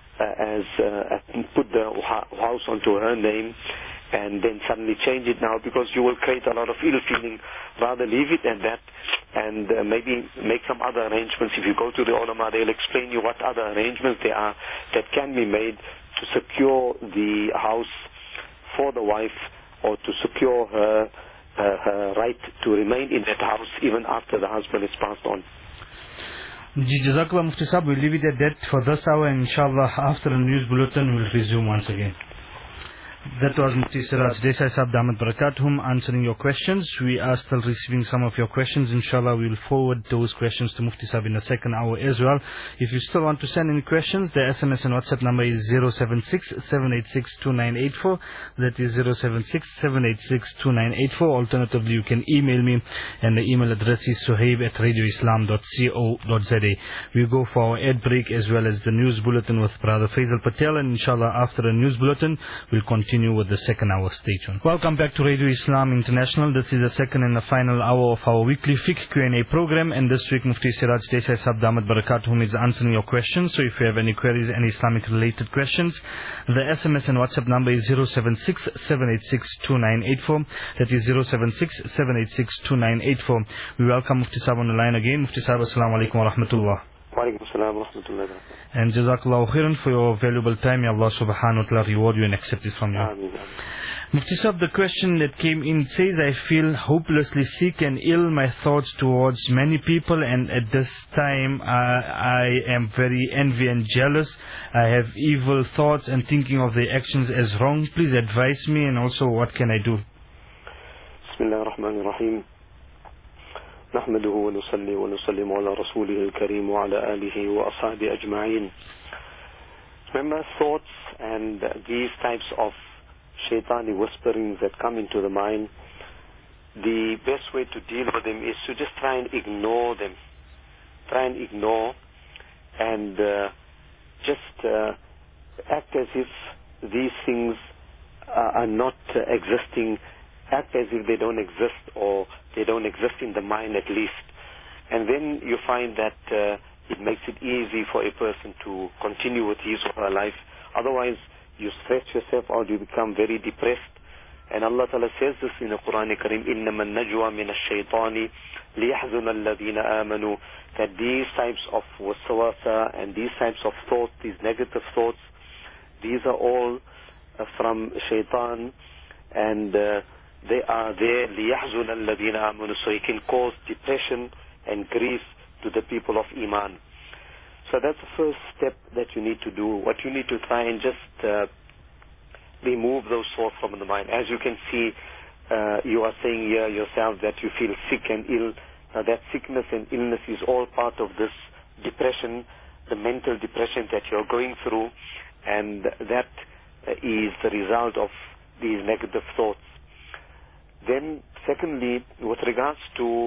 put the house onto her name and then suddenly change it now, because you will create a lot of ill feeling. Rather leave it at that and maybe make some other arrangements. If you go to the ulama, they'll explain you what other arrangements there are that can be made to secure the house for the wife, or to secure her right to remain in that house even after the husband is passed on. Jazakallah Mufti Sahab, we'll leave it at that for this hour, and inshallah after the news bulletin we'll resume once again. That was Mufti Siraj Desai Sahab Damat Barakatuhum answering your questions. We are still receiving some of your questions. Inshallah, we will forward those questions to Mufti Sahab in the second hour as well. If you still want to send any questions, the SMS and WhatsApp number is 076-786-2984. That is 076-786-2984. Alternatively, you can email me, and the email address is suhaib@radioislam.co.za. We go for our ad break as well as the news bulletin with Brother Faisal Patel, and inshallah after the news bulletin, we'll continue with the second hour. Stay tuned. Welcome back to Radio Islam International. This is the second and the final hour of our weekly fiqh Q&A program, and this week Mufti Siraj Desai Sahab Damat Barakatuhum is answering your questions. So if you have any queries, any Islamic related questions, the SMS and WhatsApp number is 076-786-2984. That is 076-786-2984. We welcome Mufti Sahab on the line again. Mufti Sahab, assalamu alaikum wa rahmatullah. And Jazakallahu khairan for your valuable time. May Allah subhanahu wa ta'ala reward you and accept it from you. Mufti Sahab, the question that came in says, I feel hopelessly sick and ill, my thoughts towards many people, and at this time I am very envy and jealous. I have evil thoughts and thinking of their actions as wrong. Please advise me, and also what can I do? Bismillah ar-Rahman ar-Rahim. نحمده ونصلي ونسلم على رسوله الكريم وعلى آله وأصحابه أجمعين. Remember, thoughts and these types of shaitani whisperings that come into the mind, the best way to deal with them is to just try and ignore them. Try and ignore and just act as if these things are not existing. Act as if they don't exist, or they don't exist in the mind at least. And then you find that it makes it easy for a person to continue with his or her life. Otherwise, you stress yourself out, you become very depressed. And Allah Ta'ala says this in the Quran Kareem, إِنَّمَا النَّجْوَى مِنَ الشَّيْطَانِ لِيَحْزُنَ الَّذِينَ آمَنُوا. That these types of waswasa and these types of thoughts, these negative thoughts, these are all from shaitan, and they are there لِيَحْزُنَ الَّذِينَ آمَنُوا, so it can cause depression and grief to the people of Iman. So that's the first step that you need to do. What you need to try and just remove those thoughts from the mind. As you can see, you are saying here yourself that you feel sick and ill, that sickness and illness is all part of this depression, the mental depression that you're going through, and that is the result of these negative thoughts. Then secondly, with regards to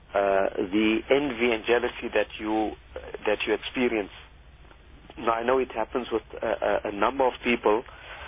the envy and jealousy that you experience. Now I know it happens with a number of people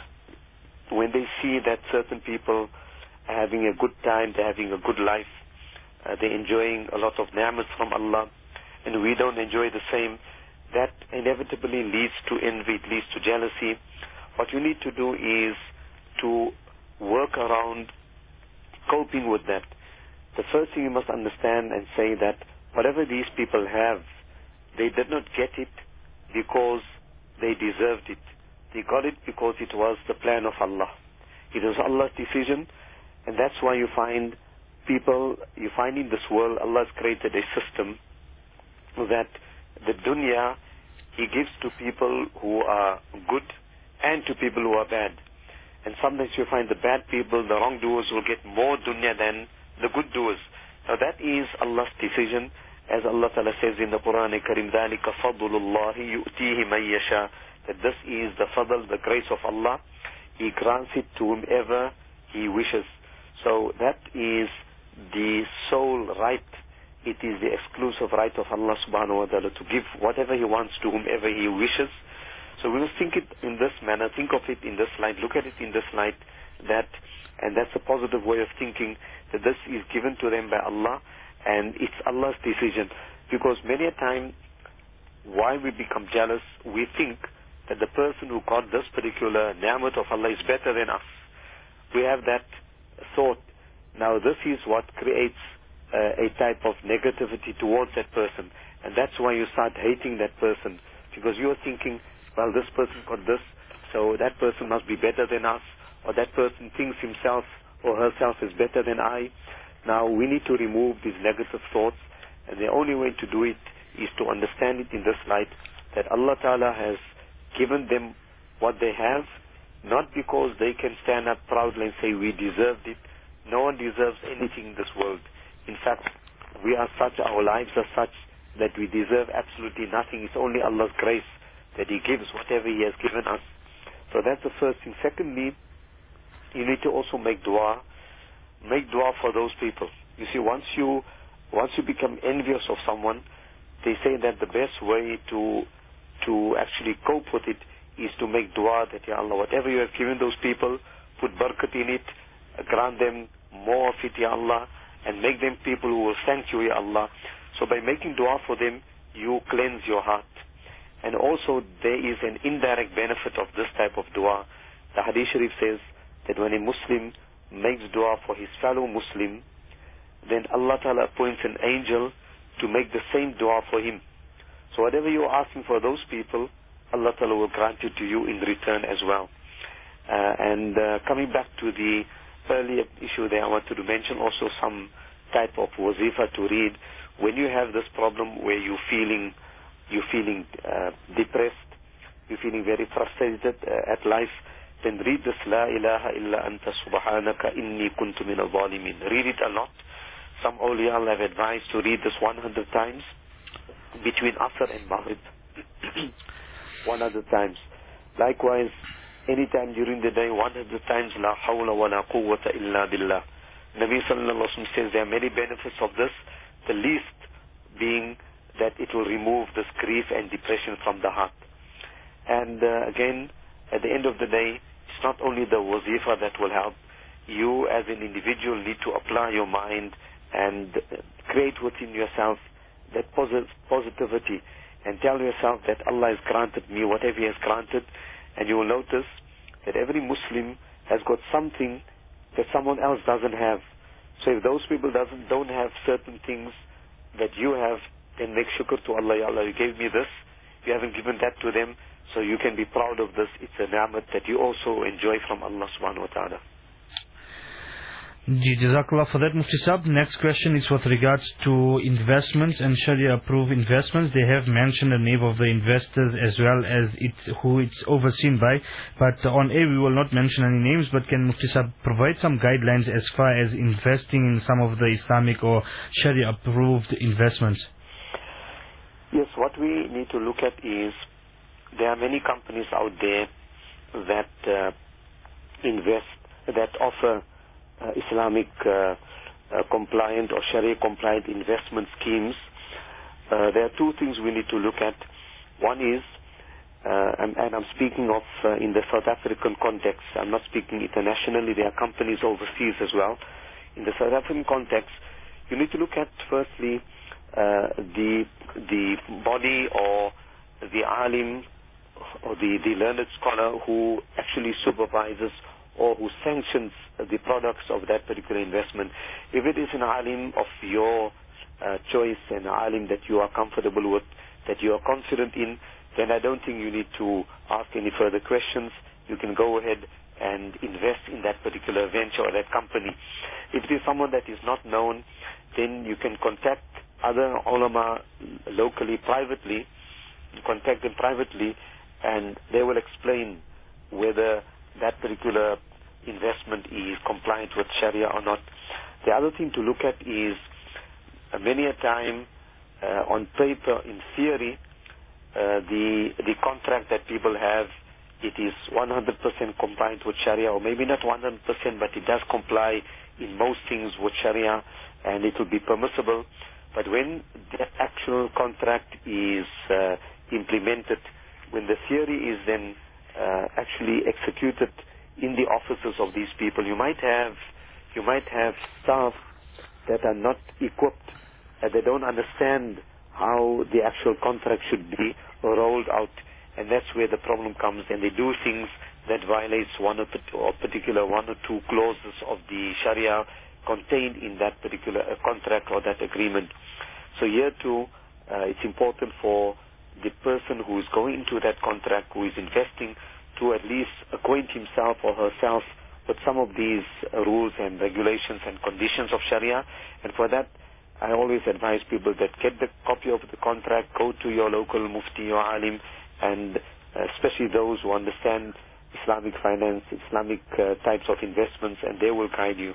when they see that certain people are having a good time, they're having a good life, they're enjoying a lot of ni'mas from Allah, and we don't enjoy the same. That inevitably leads to envy, it leads to jealousy. What you need to do is to work around coping with that. The first thing you must understand and say that whatever these people have, they did not get it because they deserved it. They got it because it was the plan of Allah. It was Allah's decision, and that's why you find people, you find in this world, Allah has created a system that the dunya, He gives to people who are good and to people who are bad. And sometimes you find the bad people, the wrongdoers, will get more dunya than the good doers. Now that is Allah's decision, as Allah Ta'ala says in the Quran Karim, ذَلِكَ فَضْلُ اللَّهِ يُؤْتِيهِ مَنْ يَشَاءُ, that this is the fadl, the grace of Allah. He grants it to whomever He wishes. So that is the sole right. It is the exclusive right of Allah subhanahu wa ta'ala to give whatever He wants to whomever He wishes. So we must think it in this manner, think of it in this light, look at it in this light, and that's a positive way of thinking, that this is given to them by Allah, and it's Allah's decision. Because many a time, why we become jealous, we think that the person who got this particular ni'mat of Allah is better than us. We have that thought. Now this is what creates a type of negativity towards that person, and that's why you start hating that person, because you're thinking, well, this person got this, so that person must be better than us, or that person thinks himself or herself is better than I. Now we need to remove these negative thoughts, and the only way to do it is to understand it in this light, that Allah Ta'ala has given them what they have, not because they can stand up proudly and say we deserved it. No one deserves anything in this world. In fact, we are such, our lives are such that we deserve absolutely nothing. It's only Allah's grace that He gives whatever He has given us. So that's the first thing. Secondly, you need to also make dua. Make dua for those people. You see, once you become envious of someone, they say that the best way to actually cope with it is to make dua that, Ya Allah, whatever you have given those people, put barakat in it, grant them more of it, Ya Allah, and make them people who will thank you, Ya Allah. So by making dua for them, you cleanse your heart. And also there is an indirect benefit of this type of dua. The Hadith Sharif says that when a Muslim makes dua for his fellow Muslim, then Allah Ta'ala appoints an angel to make the same dua for him. So whatever you're asking for those people, Allah Ta'ala will grant it to you in return as well. Coming back to the earlier issue there, I wanted to mention also some type of wazifa to read. When you have this problem where you're feeling depressed, you're feeling very frustrated at life, then read this La ilaha illa anta subhanaka inni kuntu min al-zalimin. Read it a lot. Some awliya have advised to read this 100 times between Asr and Maghrib. 100 times. Likewise, anytime during the day, 100 times La hawla wa la quwwata illa billah. Nabi sallallahu alaihi wasallam says there are many benefits of this, the least being that it will remove this grief and depression from the heart. And again, at the end of the day, it's not only the wazifa that will help. You as an individual need to apply your mind and create within yourself that positivity, and tell yourself that Allah has granted me whatever He has granted, and you will notice that every Muslim has got something that someone else doesn't have. So if those people don't have certain things that you have, then make shukr to Allah. Ya Allah, you gave me this, you haven't given that to them, so you can be proud of this. It's a ni'mat that you also enjoy from Allah subhanahu wa ta'ala. Jazakallah for that, Mufti Sahab. Next question is with regards to investments and Sharia-approved investments. They have mentioned the name of the investors as well as who it's overseen by. But on air we will not mention any names, but can Mufti Sahab provide some guidelines as far as investing in some of the Islamic or Sharia-approved investments? Yes, what we need to look at is there are many companies out there that that offer Islamic compliant or Sharia compliant investment schemes. There are two things we need to look at. One is, and I'm speaking of in the South African context, I'm not speaking internationally, there are companies overseas as well. In the South African context, you need to look at firstly the body or the alim or the learned scholar who actually supervises or who sanctions the products of that particular investment. If it is an alim of your choice, an alim that you are comfortable with, that you are confident in, then I don't think you need to ask any further questions. You can go ahead and invest in that particular venture or that company. If it is someone that is not known, then you can contact other ulama locally, privately, contact them privately, and they will explain whether that particular investment is compliant with Sharia or not. The other thing to look at is many a time on paper, in theory, the contract that people have, it is 100% compliant with Sharia, or maybe not 100%, but it does comply in most things with Sharia, and it will be permissible. But when the actual contract is implemented, when the theory is then actually executed in the offices of these people, you might have staff that are not equipped, they don't understand how the actual contract should be rolled out, and that's where the problem comes, and they do things that violates one or two clauses of the Sharia contained in that particular contract or that agreement. So here too, it's important for the person who is going into that contract, who is investing, to at least acquaint himself or herself with some of these rules and regulations and conditions of Sharia. And for that, I always advise people that get the copy of the contract, go to your local mufti or alim, and especially those who understand Islamic finance, Islamic types of investments, and they will guide you.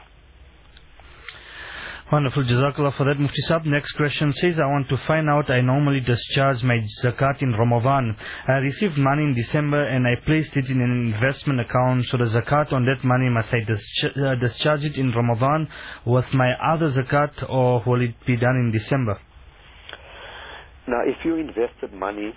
Wonderful. Jazakallah for that, Mufti Sahab. Next question says, I want to find out, I normally discharge my zakat in Ramadan. I received money in December and I placed it in an investment account. So the zakat on that money, must I discharge it in Ramadan with my other zakat, or will it be done in December? Now, if you invested money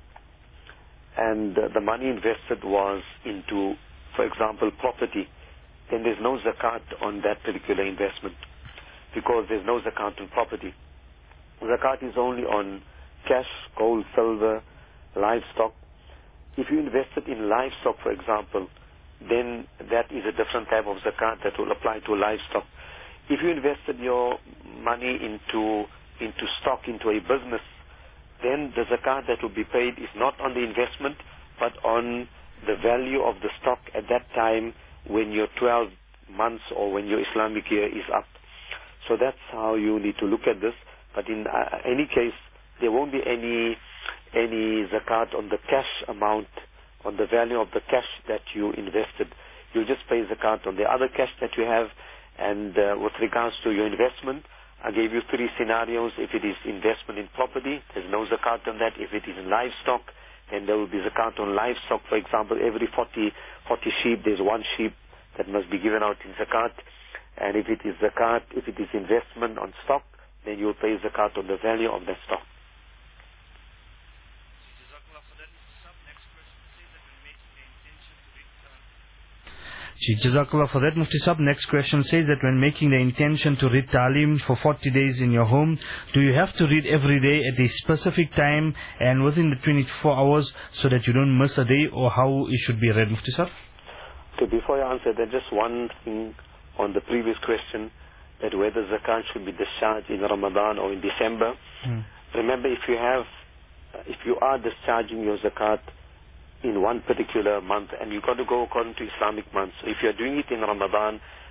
and the money invested was into, for example, property, then there's no zakat on that particular investment, because there's no zakat on property. Zakat is only on cash, gold, silver, livestock. If you invested in livestock, for example, then that is a different type of zakat that will apply to livestock. If you invested your money into stock, into a business, then the zakat that will be paid is not on the investment, but on the value of the stock at that time when your 12 months or when your Islamic year is up. So that's how you need to look at this. But in any case, there won't be any zakat on the cash amount, on the value of the cash that you invested. You just pay zakat on the other cash that you have. And with regards to your investment, I gave you 3 scenarios. If it is investment in property, there's no zakat on that. If it is in livestock, then there will be zakat on livestock. For example, every 40 sheep, there's 1 sheep that must be given out in zakat. And if it is zakat, if it is investment on stock, then you will pay zakat on the value of that stock. Jazakallah for that, Mufti Sahab. Next question says that when making the intention to read Talim for 40 days in your home, do you have to read every day at a specific time and within the 24 hours so that you don't miss a day, or how it should be read, Mufti Sahab? So before I answer that, just one thing on the previous question, that whether zakat should be discharged in Ramadan or in December. Remember, if you are discharging your zakat in one particular month, and you've got to go according to Islamic months. So if you're doing it in Ramadan,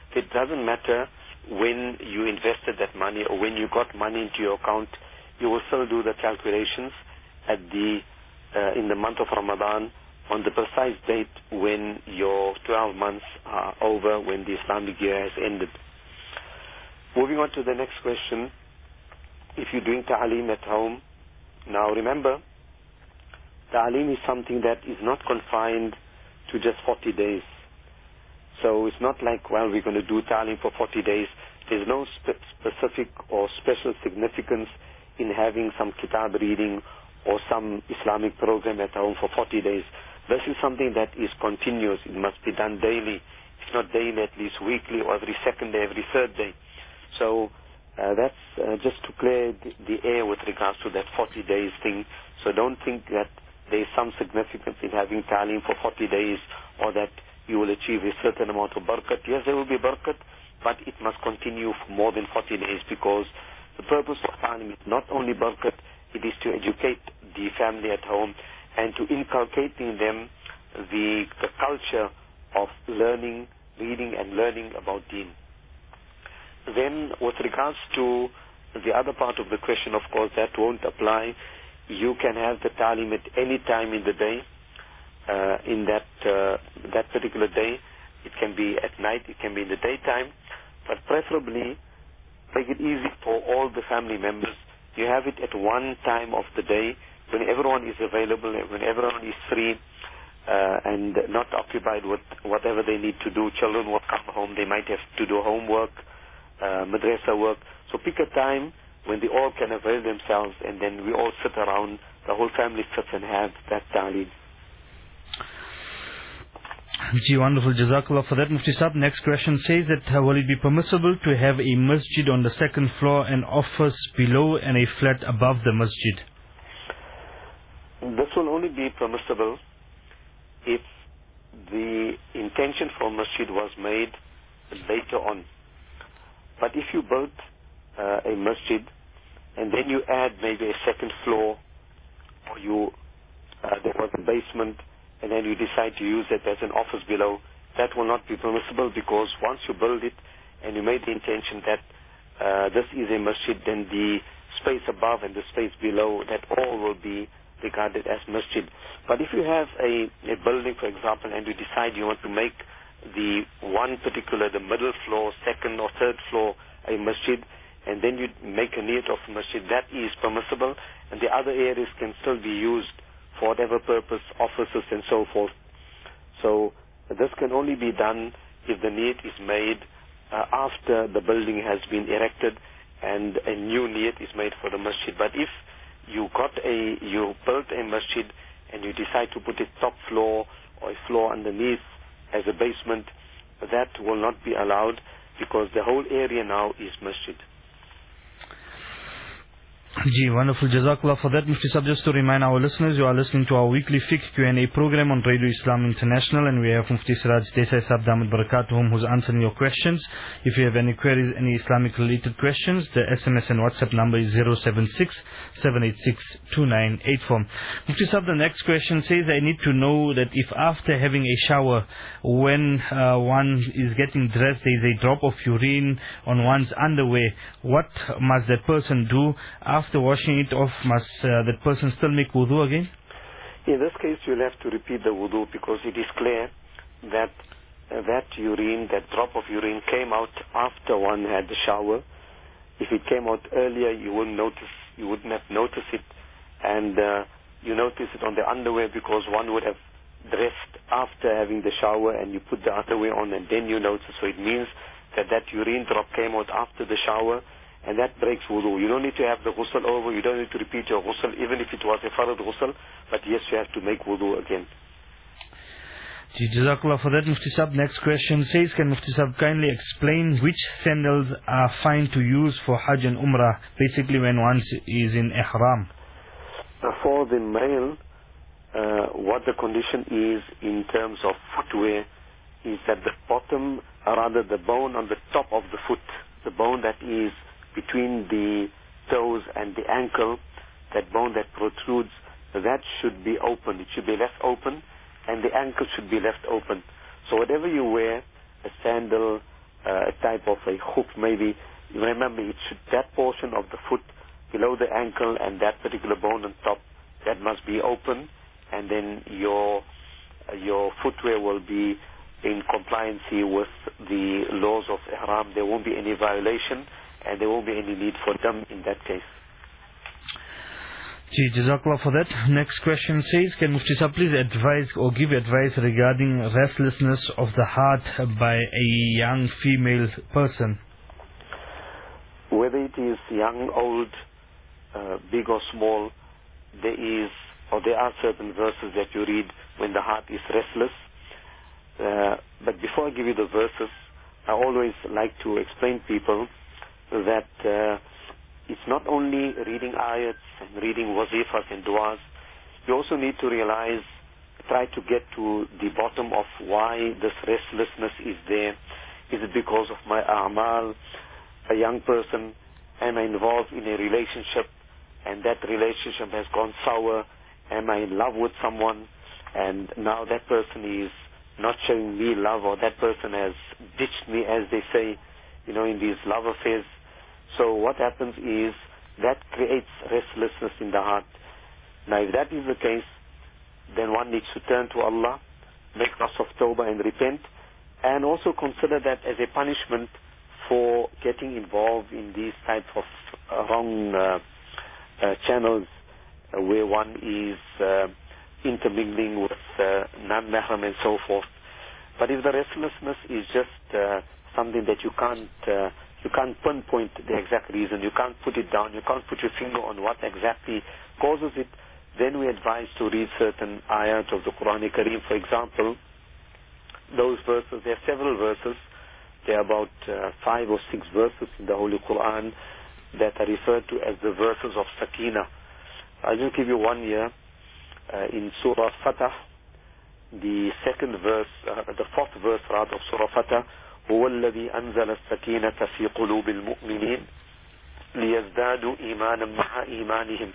It doesn't matter when you invested that money or when you got money into your account. You will still do the calculations at in the month of Ramadan on the precise date when your 12 months are over, when the Islamic year has ended. Moving on to the next question. If you're doing ta'aleem at home, now remember, ta'aleem is something that is not confined to just 40 days. So it's not like, well, we're going to do ta'aleem for 40 days. There's no specific or special significance in having some kitab reading or some Islamic program at home for 40 days. This is something that is continuous. It must be done daily. If not daily, at least weekly or every second day, every third day. So that's just to clear the air with regards to that 40 days thing. So don't think that there is some significance in having ta'aleem for 40 days or that you will achieve a certain amount of barakat. Yes, there will be barakat, but it must continue for more than 40 days, because the purpose of ta'aleem is not only barakat, it is to educate the family at home and to inculcate in them the culture of learning, reading and learning about deen. Then with regards to the other part of the question, of course, that won't apply. You can have the ta'aleem at any time in the day, in that particular day. It can be at night, it can be in the daytime, but preferably make it easy for all the family members. You have it at one time of the day when everyone is available, when everyone is free, and not occupied with whatever they need to do. Children will come home, they might have to do homework, madrasa work. So pick a time when they all can avail themselves, and then we all sit around, the whole family sits and have that ta'aleem. Gee, wonderful. Jazakallah for that, Mufti Sahib. Next question says that will it be permissible to have a masjid on the second floor, an office below and a flat above the masjid? This will only be permissible if the intention for masjid was made later on. But if you built a masjid and then you add maybe a second floor, or there was a basement, and then you decide to use it as an office below, that will not be permissible, because once you build it and you made the intention that this is a masjid, then the space above and the space below, that all will be regarded as masjid. But if you have a building, for example, and you decide you want to make the middle floor, second or third floor a masjid, and then you make a niyat of masjid, that is permissible, and the other areas can still be used for whatever purpose, offices and so forth. So this can only be done if the niyat is made after the building has been erected and a new niyat is made for the masjid. But if you built a masjid and you decide to put a top floor or a floor underneath as a basement, that will not be allowed, because the whole area now is masjid. Gee, wonderful. Jazakallah for that, Mufti Sahib. Just to remind our listeners, you are listening to our weekly fiqh Q&A program on Radio Islam International, and we have Mufti Siraj Desai Sahib Damat Barakatuhum, who's answering your questions. If you have any queries, any Islamic related questions, the SMS and WhatsApp number is 076-786-2984. Mufti Sahib, the next question says, I need to know that if after having a shower, when one is getting dressed, there is a drop of urine on one's underwear, what must that person do? After washing it off, must that person still make wudu again? In this case, you'll have to repeat the wudu, because it is clear that that urine, that drop of urine, came out after one had the shower. If it came out earlier, you wouldn't have noticed it, and you notice it on the underwear because one would have dressed after having the shower, and you put the underwear on and then you notice. So it means that urine drop came out after the shower, and that breaks wudu. You don't need to have the ghusl over, you don't need to repeat your ghusl, even if it was a farad ghusl, but yes, you have to make wudu again. Jazakallah for that, Mufti Sahib. Next question says, can Mufti Sahib kindly explain which sandals are fine to use for Hajj and Umrah, basically when one is in Ihram? For the male, what the condition is in terms of footwear is that the bottom, or rather the bone on the top of the foot, the bone that is between the toes and the ankle, that bone that protrudes, that should be open. It should be left open, and the ankle should be left open. So whatever you wear, a sandal, a type of a hook maybe. Remember, that portion of the foot below the ankle and that particular bone on top, that must be open, and then your footwear will be in compliance with the laws of ihram. There won't be any violation, and there won't be any need for them in that case. Jazakallah for that. Next question says, can Mufti Sahib please advise or give advice regarding restlessness of the heart by a young female person? Whether it is young, old, big or small, there are certain verses that you read when the heart is restless. But before I give you the verses, I always like to explain people that it's not only reading ayats and reading wazifas and du'as. You also need to realize, try to get to the bottom of why this restlessness is there. Is it because of my a'mal? A young person, am I involved in a relationship and that relationship has gone sour? Am I in love with someone and now that person is not showing me love, or that person has ditched me, as they say, in these love affairs? So what happens is that creates restlessness in the heart. Now if that is the case, then one needs to turn to Allah, make lots of tawbah and repent, and also consider that as a punishment for getting involved in these types of wrong channels where one is intermingling with non-mahram and so forth. But if the restlessness is just something that you can't pinpoint the exact reason, you can't put it down, you can't put your finger on what exactly causes it, then we advise to read certain ayat of the Quran Kareem. For example, those verses, there are several verses, there are about 5 or 6 verses in the Holy Quran that are referred to as the verses of Sakina. I'll just give you one here. In Surah Fatah, the second verse, the 4th verse rather of Surah Fatah, هو الذي أنزل السكينة في قلوب المؤمنين ليزدادوا إيمانا مع إيمانهم.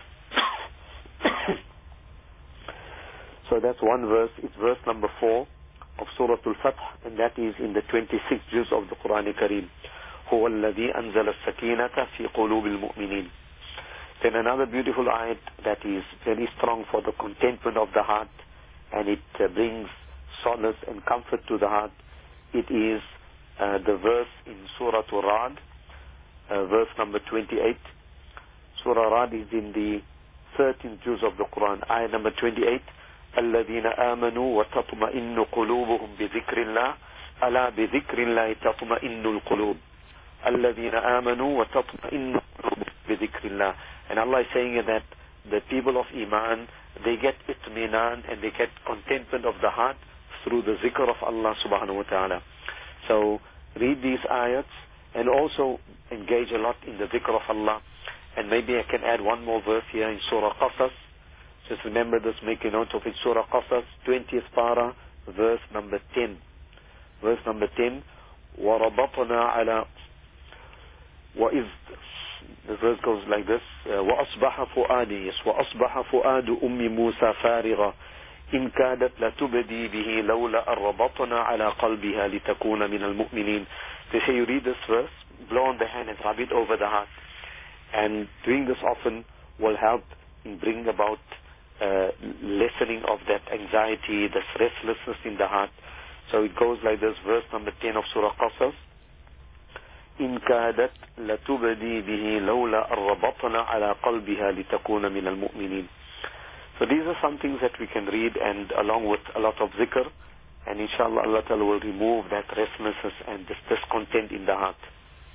So that's one verse. It's verse number 4 of Surah Al-Fath, and that is in the 26th juz of the Quran Kareem. هو الذي أنزل السكينة في قلوب المؤمنين. Then another beautiful ayat that is very strong for the contentment of the heart, and it brings solace and comfort to the heart. It is the verse in Surah Ar-Ra'd, verse number 28. Surah Ar-Ra'd is in the 13th juz of the Quran, ayat number 28. الذين آمنوا وتطمئن قلوبهم بذكر الله ألا بذكر الله تطمئن القلوب الذين آمنوا وتطمئن قلوبهم بذكر الله. And Allah is saying that the people of Iman, they get itminan and they get contentment of the heart through the zikr of Allah subhanahu wa ta'ala. So read these ayats and also engage a lot in the zikr of Allah. And maybe I can add one more verse here in Surah Qasas. Just remember this, make a note of it. Surah Qasas, 20th para, verse number 10. Verse number 10. وَرَبَطْنَا عَلَى وَإِذْ. The verse goes like this. وَأَصْبَحَ فُؤَادِي وَأَصْبَحَ فُؤَادُ أُمِّ مُوسَى فَارِغًا إِنْ كَادَتْ لَتُبْدِي بِهِ لَوْلَا أَنْ رَبَطْنَا عَلَى قَلْبِهَا لِتَكُونَ مِنَ الْمُؤْمِنِينَ. They say you read this verse, blow on the hand and rub it over the heart. And doing this often will help in bringing about lessening of that anxiety, this restlessness in the heart. So it goes like this, verse number 10 of Surah Qasas. إن كادت لتبدي به لولا أربطنا على قلبها لتكون من المؤمنين. So these are some things that we can read, and along with a lot of zikr, and inshallah Allah Ta'ala will remove that restlessness and this discontent in the heart.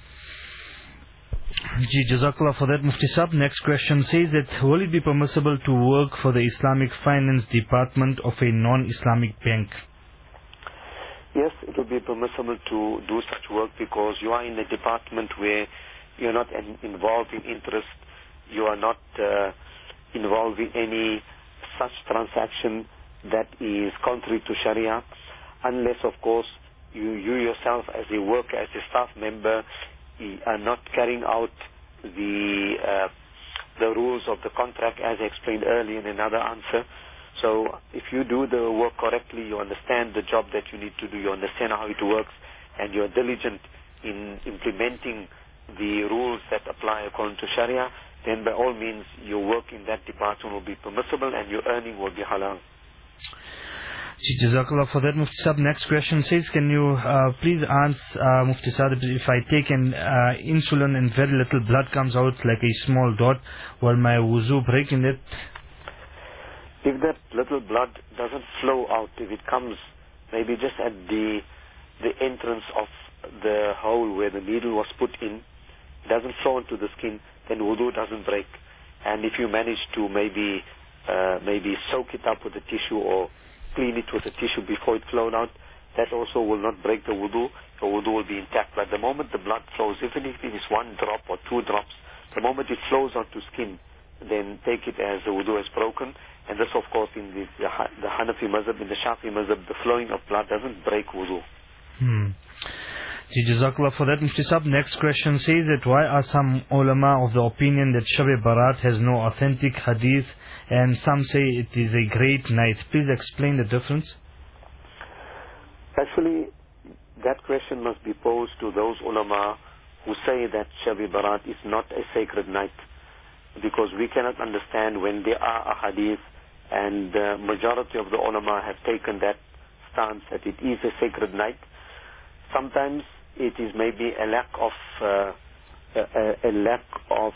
Jazakallah for that, Mufti Sahib. Next question says that will it be permissible to work for the Islamic Finance Department of a non-Islamic bank? Yes, it would be permissible to do such work because you are in a department where you're not involved in interest, you are not involved in any such transaction that is contrary to Sharia, unless of course you yourself as a worker, as a staff member, are not carrying out the rules of the contract as explained earlier in another answer. So if you do the work correctly, you understand the job that you need to do, you understand how it works, and you're diligent in implementing the rules that apply according to Sharia, then by all means your work in that department will be permissible and your earning will be halal. Jazakallah for that, Mufti Sahib. Next question says, can you please answer, Mufti Sahib, if I take an insulin and very little blood comes out like a small dot, will my wuzu break in it? If that little blood doesn't flow out, if it comes maybe just at the entrance of the hole where the needle was put in, it doesn't flow into the skin, then wudu doesn't break. And if you manage to maybe soak it up with a tissue or clean it with a tissue before it flowed out, that also will not break the wudu. The wudu will be intact. But the moment the blood flows, even if it is 1 drop or 2 drops, the moment it flows onto skin, then take it as the wudu is broken. And this, of course, in the Hanafi mazhab, in the Shafi mazhab, the flowing of blood doesn't break wudu. Jazakallah for that, Mufti Sahib. Next question says that why are some ulama of the opinion that Shab-e Barat has no authentic hadith and some say it is a great night? Please explain the difference. Actually, that question must be posed to those ulama who say that Shab-e Barat is not a sacred night, because we cannot understand when there are a hadith and the majority of the ulama have taken that stance that it is a sacred night. Sometimes it is maybe a lack of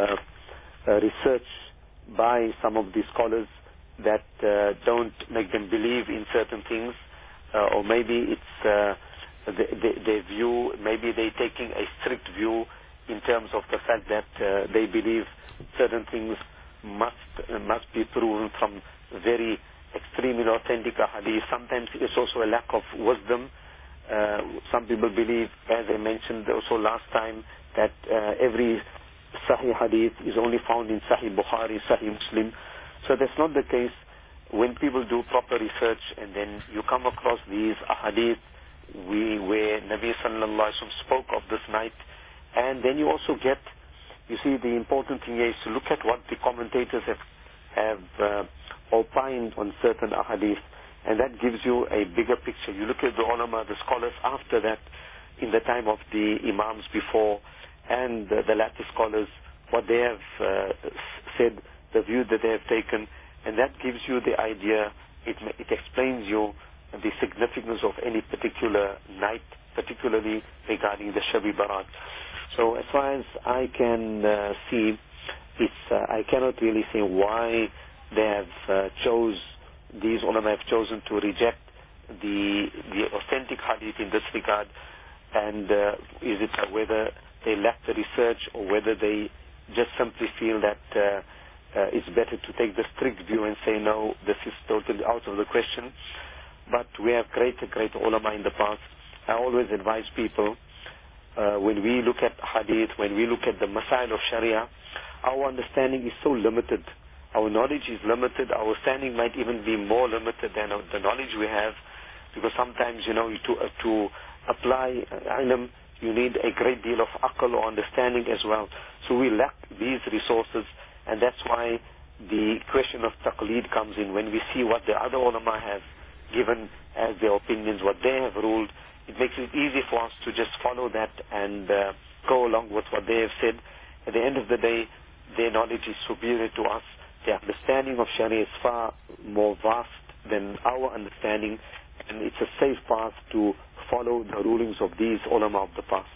research by some of the scholars that don't make them believe in certain things, or maybe it's their view, maybe they're taking a strict view in terms of the fact that they believe certain things must be proven from very extreme and authentic hadith. Sometimes it's also a lack of wisdom. Some people believe, as I mentioned also last time, that every Sahih hadith is only found in Sahih Bukhari, Sahih Muslim. So that's not the case. When people do proper research and then you come across these hadith where Nabi Sallallahu Alaihi Wasallam spoke of this night, and then you also get, you see, the important thing is to look at what the commentators have opined on certain hadith. And that gives you a bigger picture. You look at the ulama, the scholars after that, in the time of the imams before, and the latter scholars, what they have said, the view that they have taken, and that gives you the idea, it explains you the significance of any particular night, particularly regarding the Shab-e Barat. So as far as I can see, I cannot really say why they have these ulama have chosen to reject the authentic hadith in this regard, and is it whether they lack the research or whether they just simply feel that it's better to take the strict view and say no, this is totally out of the question. But we have great ulama in the past. I always advise people, when we look at hadith, when we look at the masail of Sharia, our understanding is so limited. Our knowledge is limited. Our understanding might even be more limited than the knowledge we have, because sometimes, to apply ilm, you need a great deal of aql or understanding as well. So we lack these resources, and that's why the question of taqleed comes in. When we see what the other ulama have given as their opinions, what they have ruled, it makes it easy for us to just follow that and go along with what they have said. At the end of the day, their knowledge is superior to us. The understanding of Sharia is far more vast than our understanding, and it's a safe path to follow the rulings of these ulama of the past.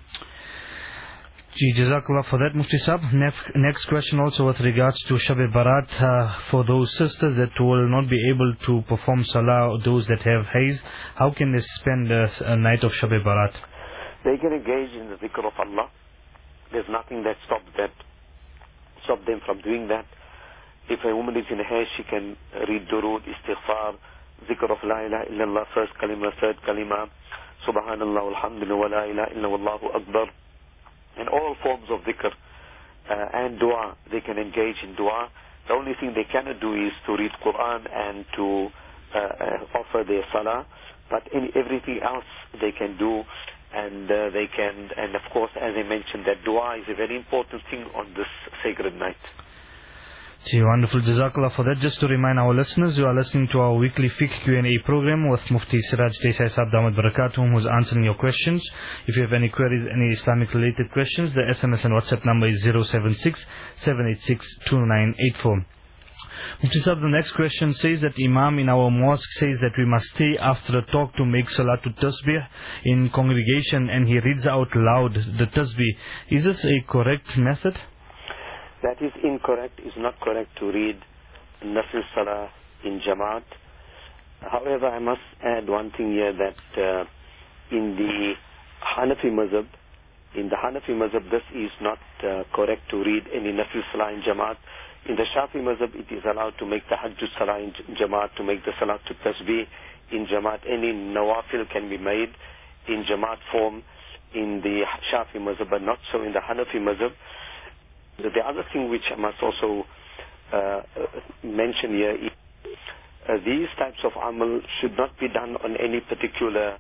Jazakallah for that, Mufti Sahib. Next question also with regards to Shab-e Barat, for those sisters that will not be able to perform Salah, or those that have Hayz, how can they spend a night of Shab-e Barat? They can engage in the dhikr of Allah. There's nothing that stops them from doing that. If a woman is in hair, she can read durood, istighfar, dhikr of la ilaha illallah, first kalima, third kalima, subhanallah, alhamdulillah, wa la ilaha illallah, wallahu akbar, and all forms of dhikr and dua. They can engage in dua. The only thing they cannot do is to read Quran and to offer their salah, but everything else they can do, and they can, and of course, as I mentioned, that dua is a very important thing on this sacred night. Gee, wonderful. Jazakallah for that. Just to remind our listeners, you are listening to our weekly fiqh Q&A program with Mufti Siraj Desai Sahab Damat Barakatuhum, who's answering your questions. If you have any queries, any Islamic related questions, the SMS and WhatsApp number is 076 786 2984. Mufti Sahab, the next question says that Imam in our mosque says that we must stay after the talk to make Salatul Tasbih in congregation, and he reads out loud the Tasbih. Is this a correct method? That is incorrect. It's not correct to read Nafil Salah in Jamaat. However, I must add one thing here, that in the Hanafi Mazhab, this is not correct to read any Nafil Salah in Jamaat. In the Shafi Mazhab, it is allowed to make the Tahajjud Salah in Jamaat, to make the Salatul Tasbih in Jamaat. Any Nawafil can be made in Jamaat form in the Shafi Mazhab, but not so in the Hanafi Mazhab. The other thing which I must also mention here is these types of amal should not be done on any particular,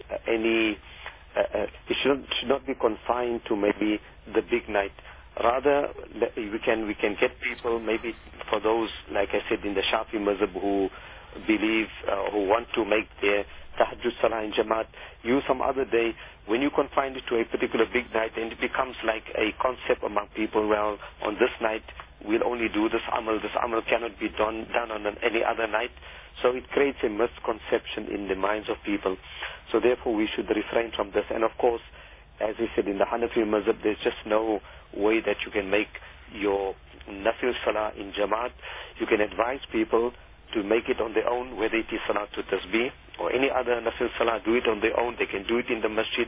it should not be confined to maybe the big night. Rather, we can get people, maybe for those, like I said, in the Shafi Mazhab who believe, who want to make their Tahajjud Salah in Jamaat, use some other day. When you confine it to a particular big night, then it becomes like a concept among people. Well, on this night, we'll only do this amal. This amal cannot be done on any other night. So it creates a misconception in the minds of people. So therefore, we should refrain from this. And of course, as I said, in the Hanafi Mazhab, there's just no way that you can make your Nafil Salah in Jamaat. You can advise people to make it on their own, whether it is Salatul Tasbih or any other Nafil Salah, do it on their own. They can do it in the masjid.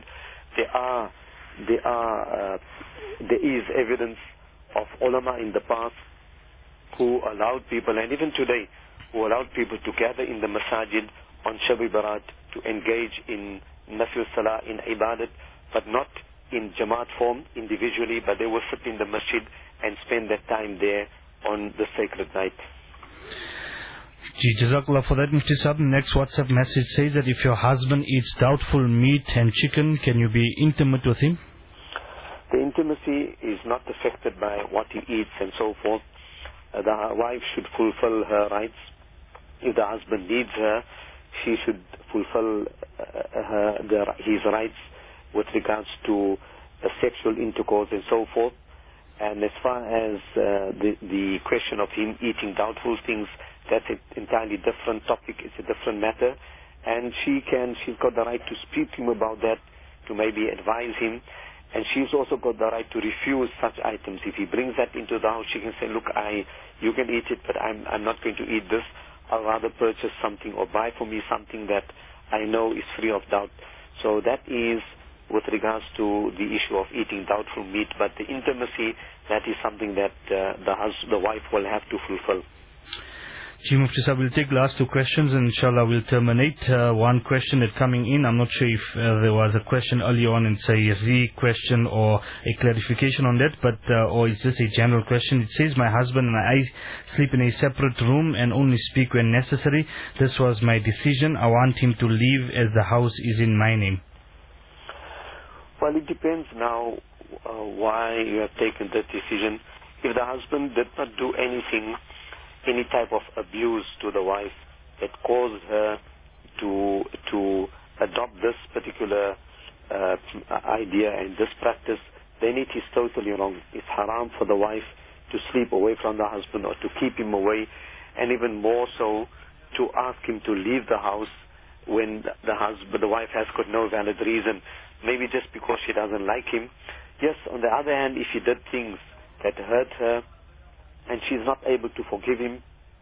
There is evidence of ulama in the past who allowed people, and even today, who allowed people to gather in the masajid on Shab-e Barat to engage in Nafil Salah, in Ibadat, but not in Jamaat form individually, but they will sit in the masjid and spend their time there on the sacred night. Jazakallah for that, Mufti Sahab. Next WhatsApp message says that if your husband eats doubtful meat and chicken, can you be intimate with him? The intimacy is not affected by what he eats and so forth. The wife should fulfill her rights. If the husband needs her, she should fulfill his rights with regards to sexual intercourse and so forth. And as far as the question of him eating doubtful things, that's an entirely different topic. It's a different matter. And she's got the right to speak to him about that, to maybe advise him. And she's also got the right to refuse such items. If he brings that into the house, she can say, look, you can eat it, but I'm not going to eat this. I'll rather purchase something or buy for me something that I know is free of doubt. So that is with regards to the issue of eating doubtful meat. But the intimacy, that is something that the wife will have to fulfill. Mufti Sahab, we'll take last two questions and inshallah we'll terminate. One question that's coming in, I'm not sure if there was a question earlier on, it's a re-question or a clarification on that, but or it's just a general question. It says, my husband and I sleep in a separate room and only speak when necessary. This was my decision. I want him to leave as the house is in my name. Well, it depends now why you have taken that decision. If the husband did not do anything, any type of abuse to the wife that caused her to adopt this particular idea and this practice, then it is totally wrong. It's haram for the wife to sleep away from the husband or to keep him away, and even more so to ask him to leave the house when the wife has got no valid reason, maybe just because she doesn't like him. Yes, on the other hand, if he did things that hurt her and she's not able to forgive him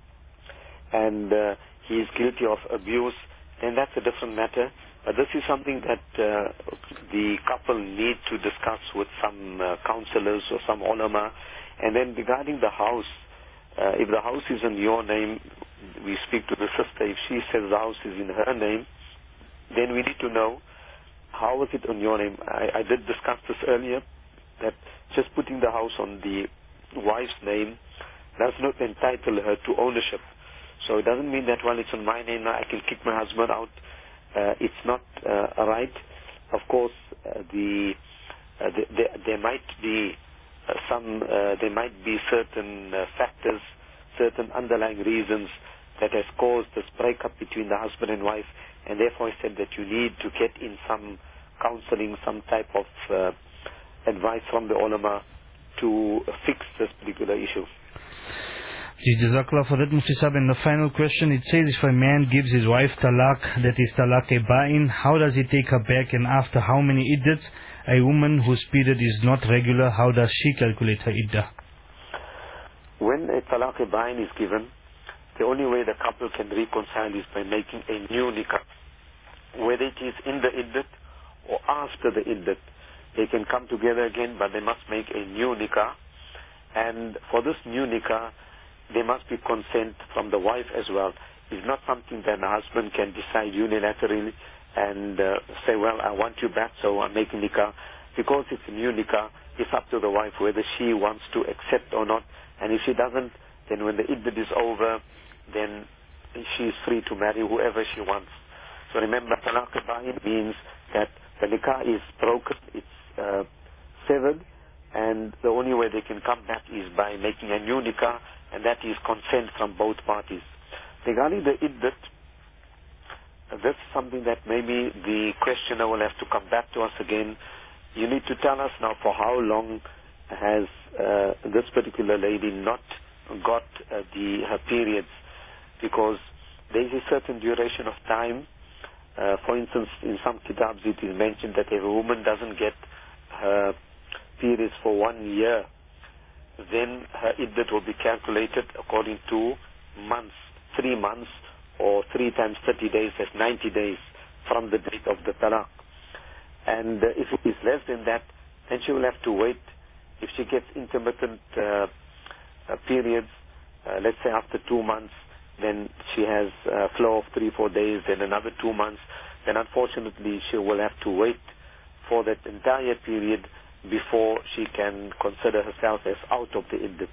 and he is guilty of abuse, then that's a different matter. But this is something that the couple need to discuss with some counselors or some ulama. And then regarding the house, if the house is in your name, we speak to the sister. If she says the house is in her name, then we need to know, how is it on your name? I did discuss this earlier, that just putting the house on the wife's name does not entitle her to ownership. So it doesn't mean that, well, it's on my name now, I can kick my husband out. It's not right. Of course, there might be certain factors certain underlying reasons that has caused this breakup between the husband and wife, and therefore I said that you need to get in some counseling, some type of advice from the ulama to fix this particular issue. Jazakallah for that, Mufti Sahib. And the final question, it says, if a man gives his wife talaq, that is talaq-e-ba'in, how does he take her back, and after how many iddats? A woman whose period is not regular, how does she calculate her iddah? When a talaq-e-ba'in is given, the only way the couple can reconcile is by making a new nikah. Whether it is in the iddat or after the iddat, they can come together again, but they must make a new nikah. And for this new nikah, there must be consent from the wife as well. It's not something that the husband can decide unilaterally and say, well, I want you back, so I'm making nikah. Because it's a new nikah, it's up to the wife whether she wants to accept or not. And if she doesn't, then when the iddat is over, then she is free to marry whoever she wants. So remember, talaq-e-ba'in means that the nikah is broken, it's severed, and the only way they can come back is by making a new nikah, and that is consent from both parties. Regarding the iddat, that's something that maybe the questioner will have to come back to us again. You need to tell us now for how long has this particular lady not got her periods, because there is a certain duration of time. For instance, in some kitabs it is mentioned that if a woman doesn't get her periods for 1 year, then her iddat will be calculated according to months, 3 months, or 3 times 30 days, that's 90 days from the date of the talaq. And if it is less than that, then she will have to wait. If she gets intermittent periods, let's say after 2 months, then she has a flow of 3-4 days, then another 2 months, then unfortunately she will have to wait for that entire period before she can consider herself as out of the iddat.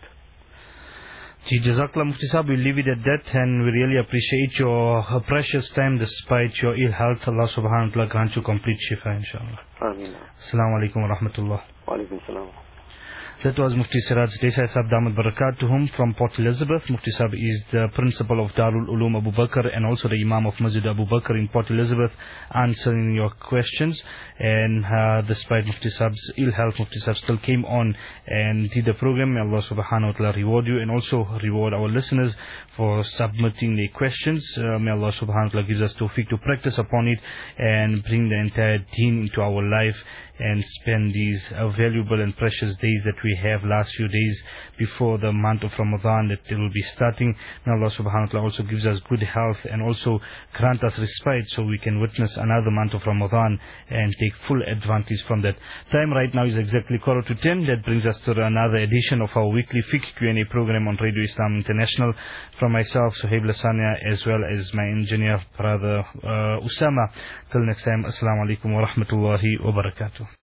Jazakallah Mufti Sahib, we'll leave it at that, and we really appreciate your precious time despite your ill health. Allah subhanahu wa ta'ala grant you complete shifa, inshallah. Ameen. Assalamu alaikum wa rahmatullah. Wa alaikum salam. That was Mufti Siraj Desai Sahib Damat Barakatuhum from Port Elizabeth. Mufti Sahib is the principal of Darul Ulum Abu Bakr and also the Imam of Masjid Abu Bakr in Port Elizabeth, answering your questions. And despite Mufti Sahib's ill health, Mufti Sahib still came on and did the program. May Allah subhanahu wa ta'ala reward you, and also reward our listeners for submitting their questions. May Allah subhanahu wa ta'ala gives us tawfiq to practice upon it and bring the entire deen into our life and spend these valuable and precious days that we have, last few days before the month of Ramadan that it will be starting. May Allah subhanahu wa ta'ala also gives us good health and also grant us respite so we can witness another month of Ramadan and take full advantage from that. Time right now is exactly 9:45. That brings us to another edition of our weekly Fiqh Q&A program on Radio Islam International. From myself, Suhaib Lasania, as well as my engineer brother Usama. Till next time, Assalamu alaikum wa rahmatullahi wa barakatuh.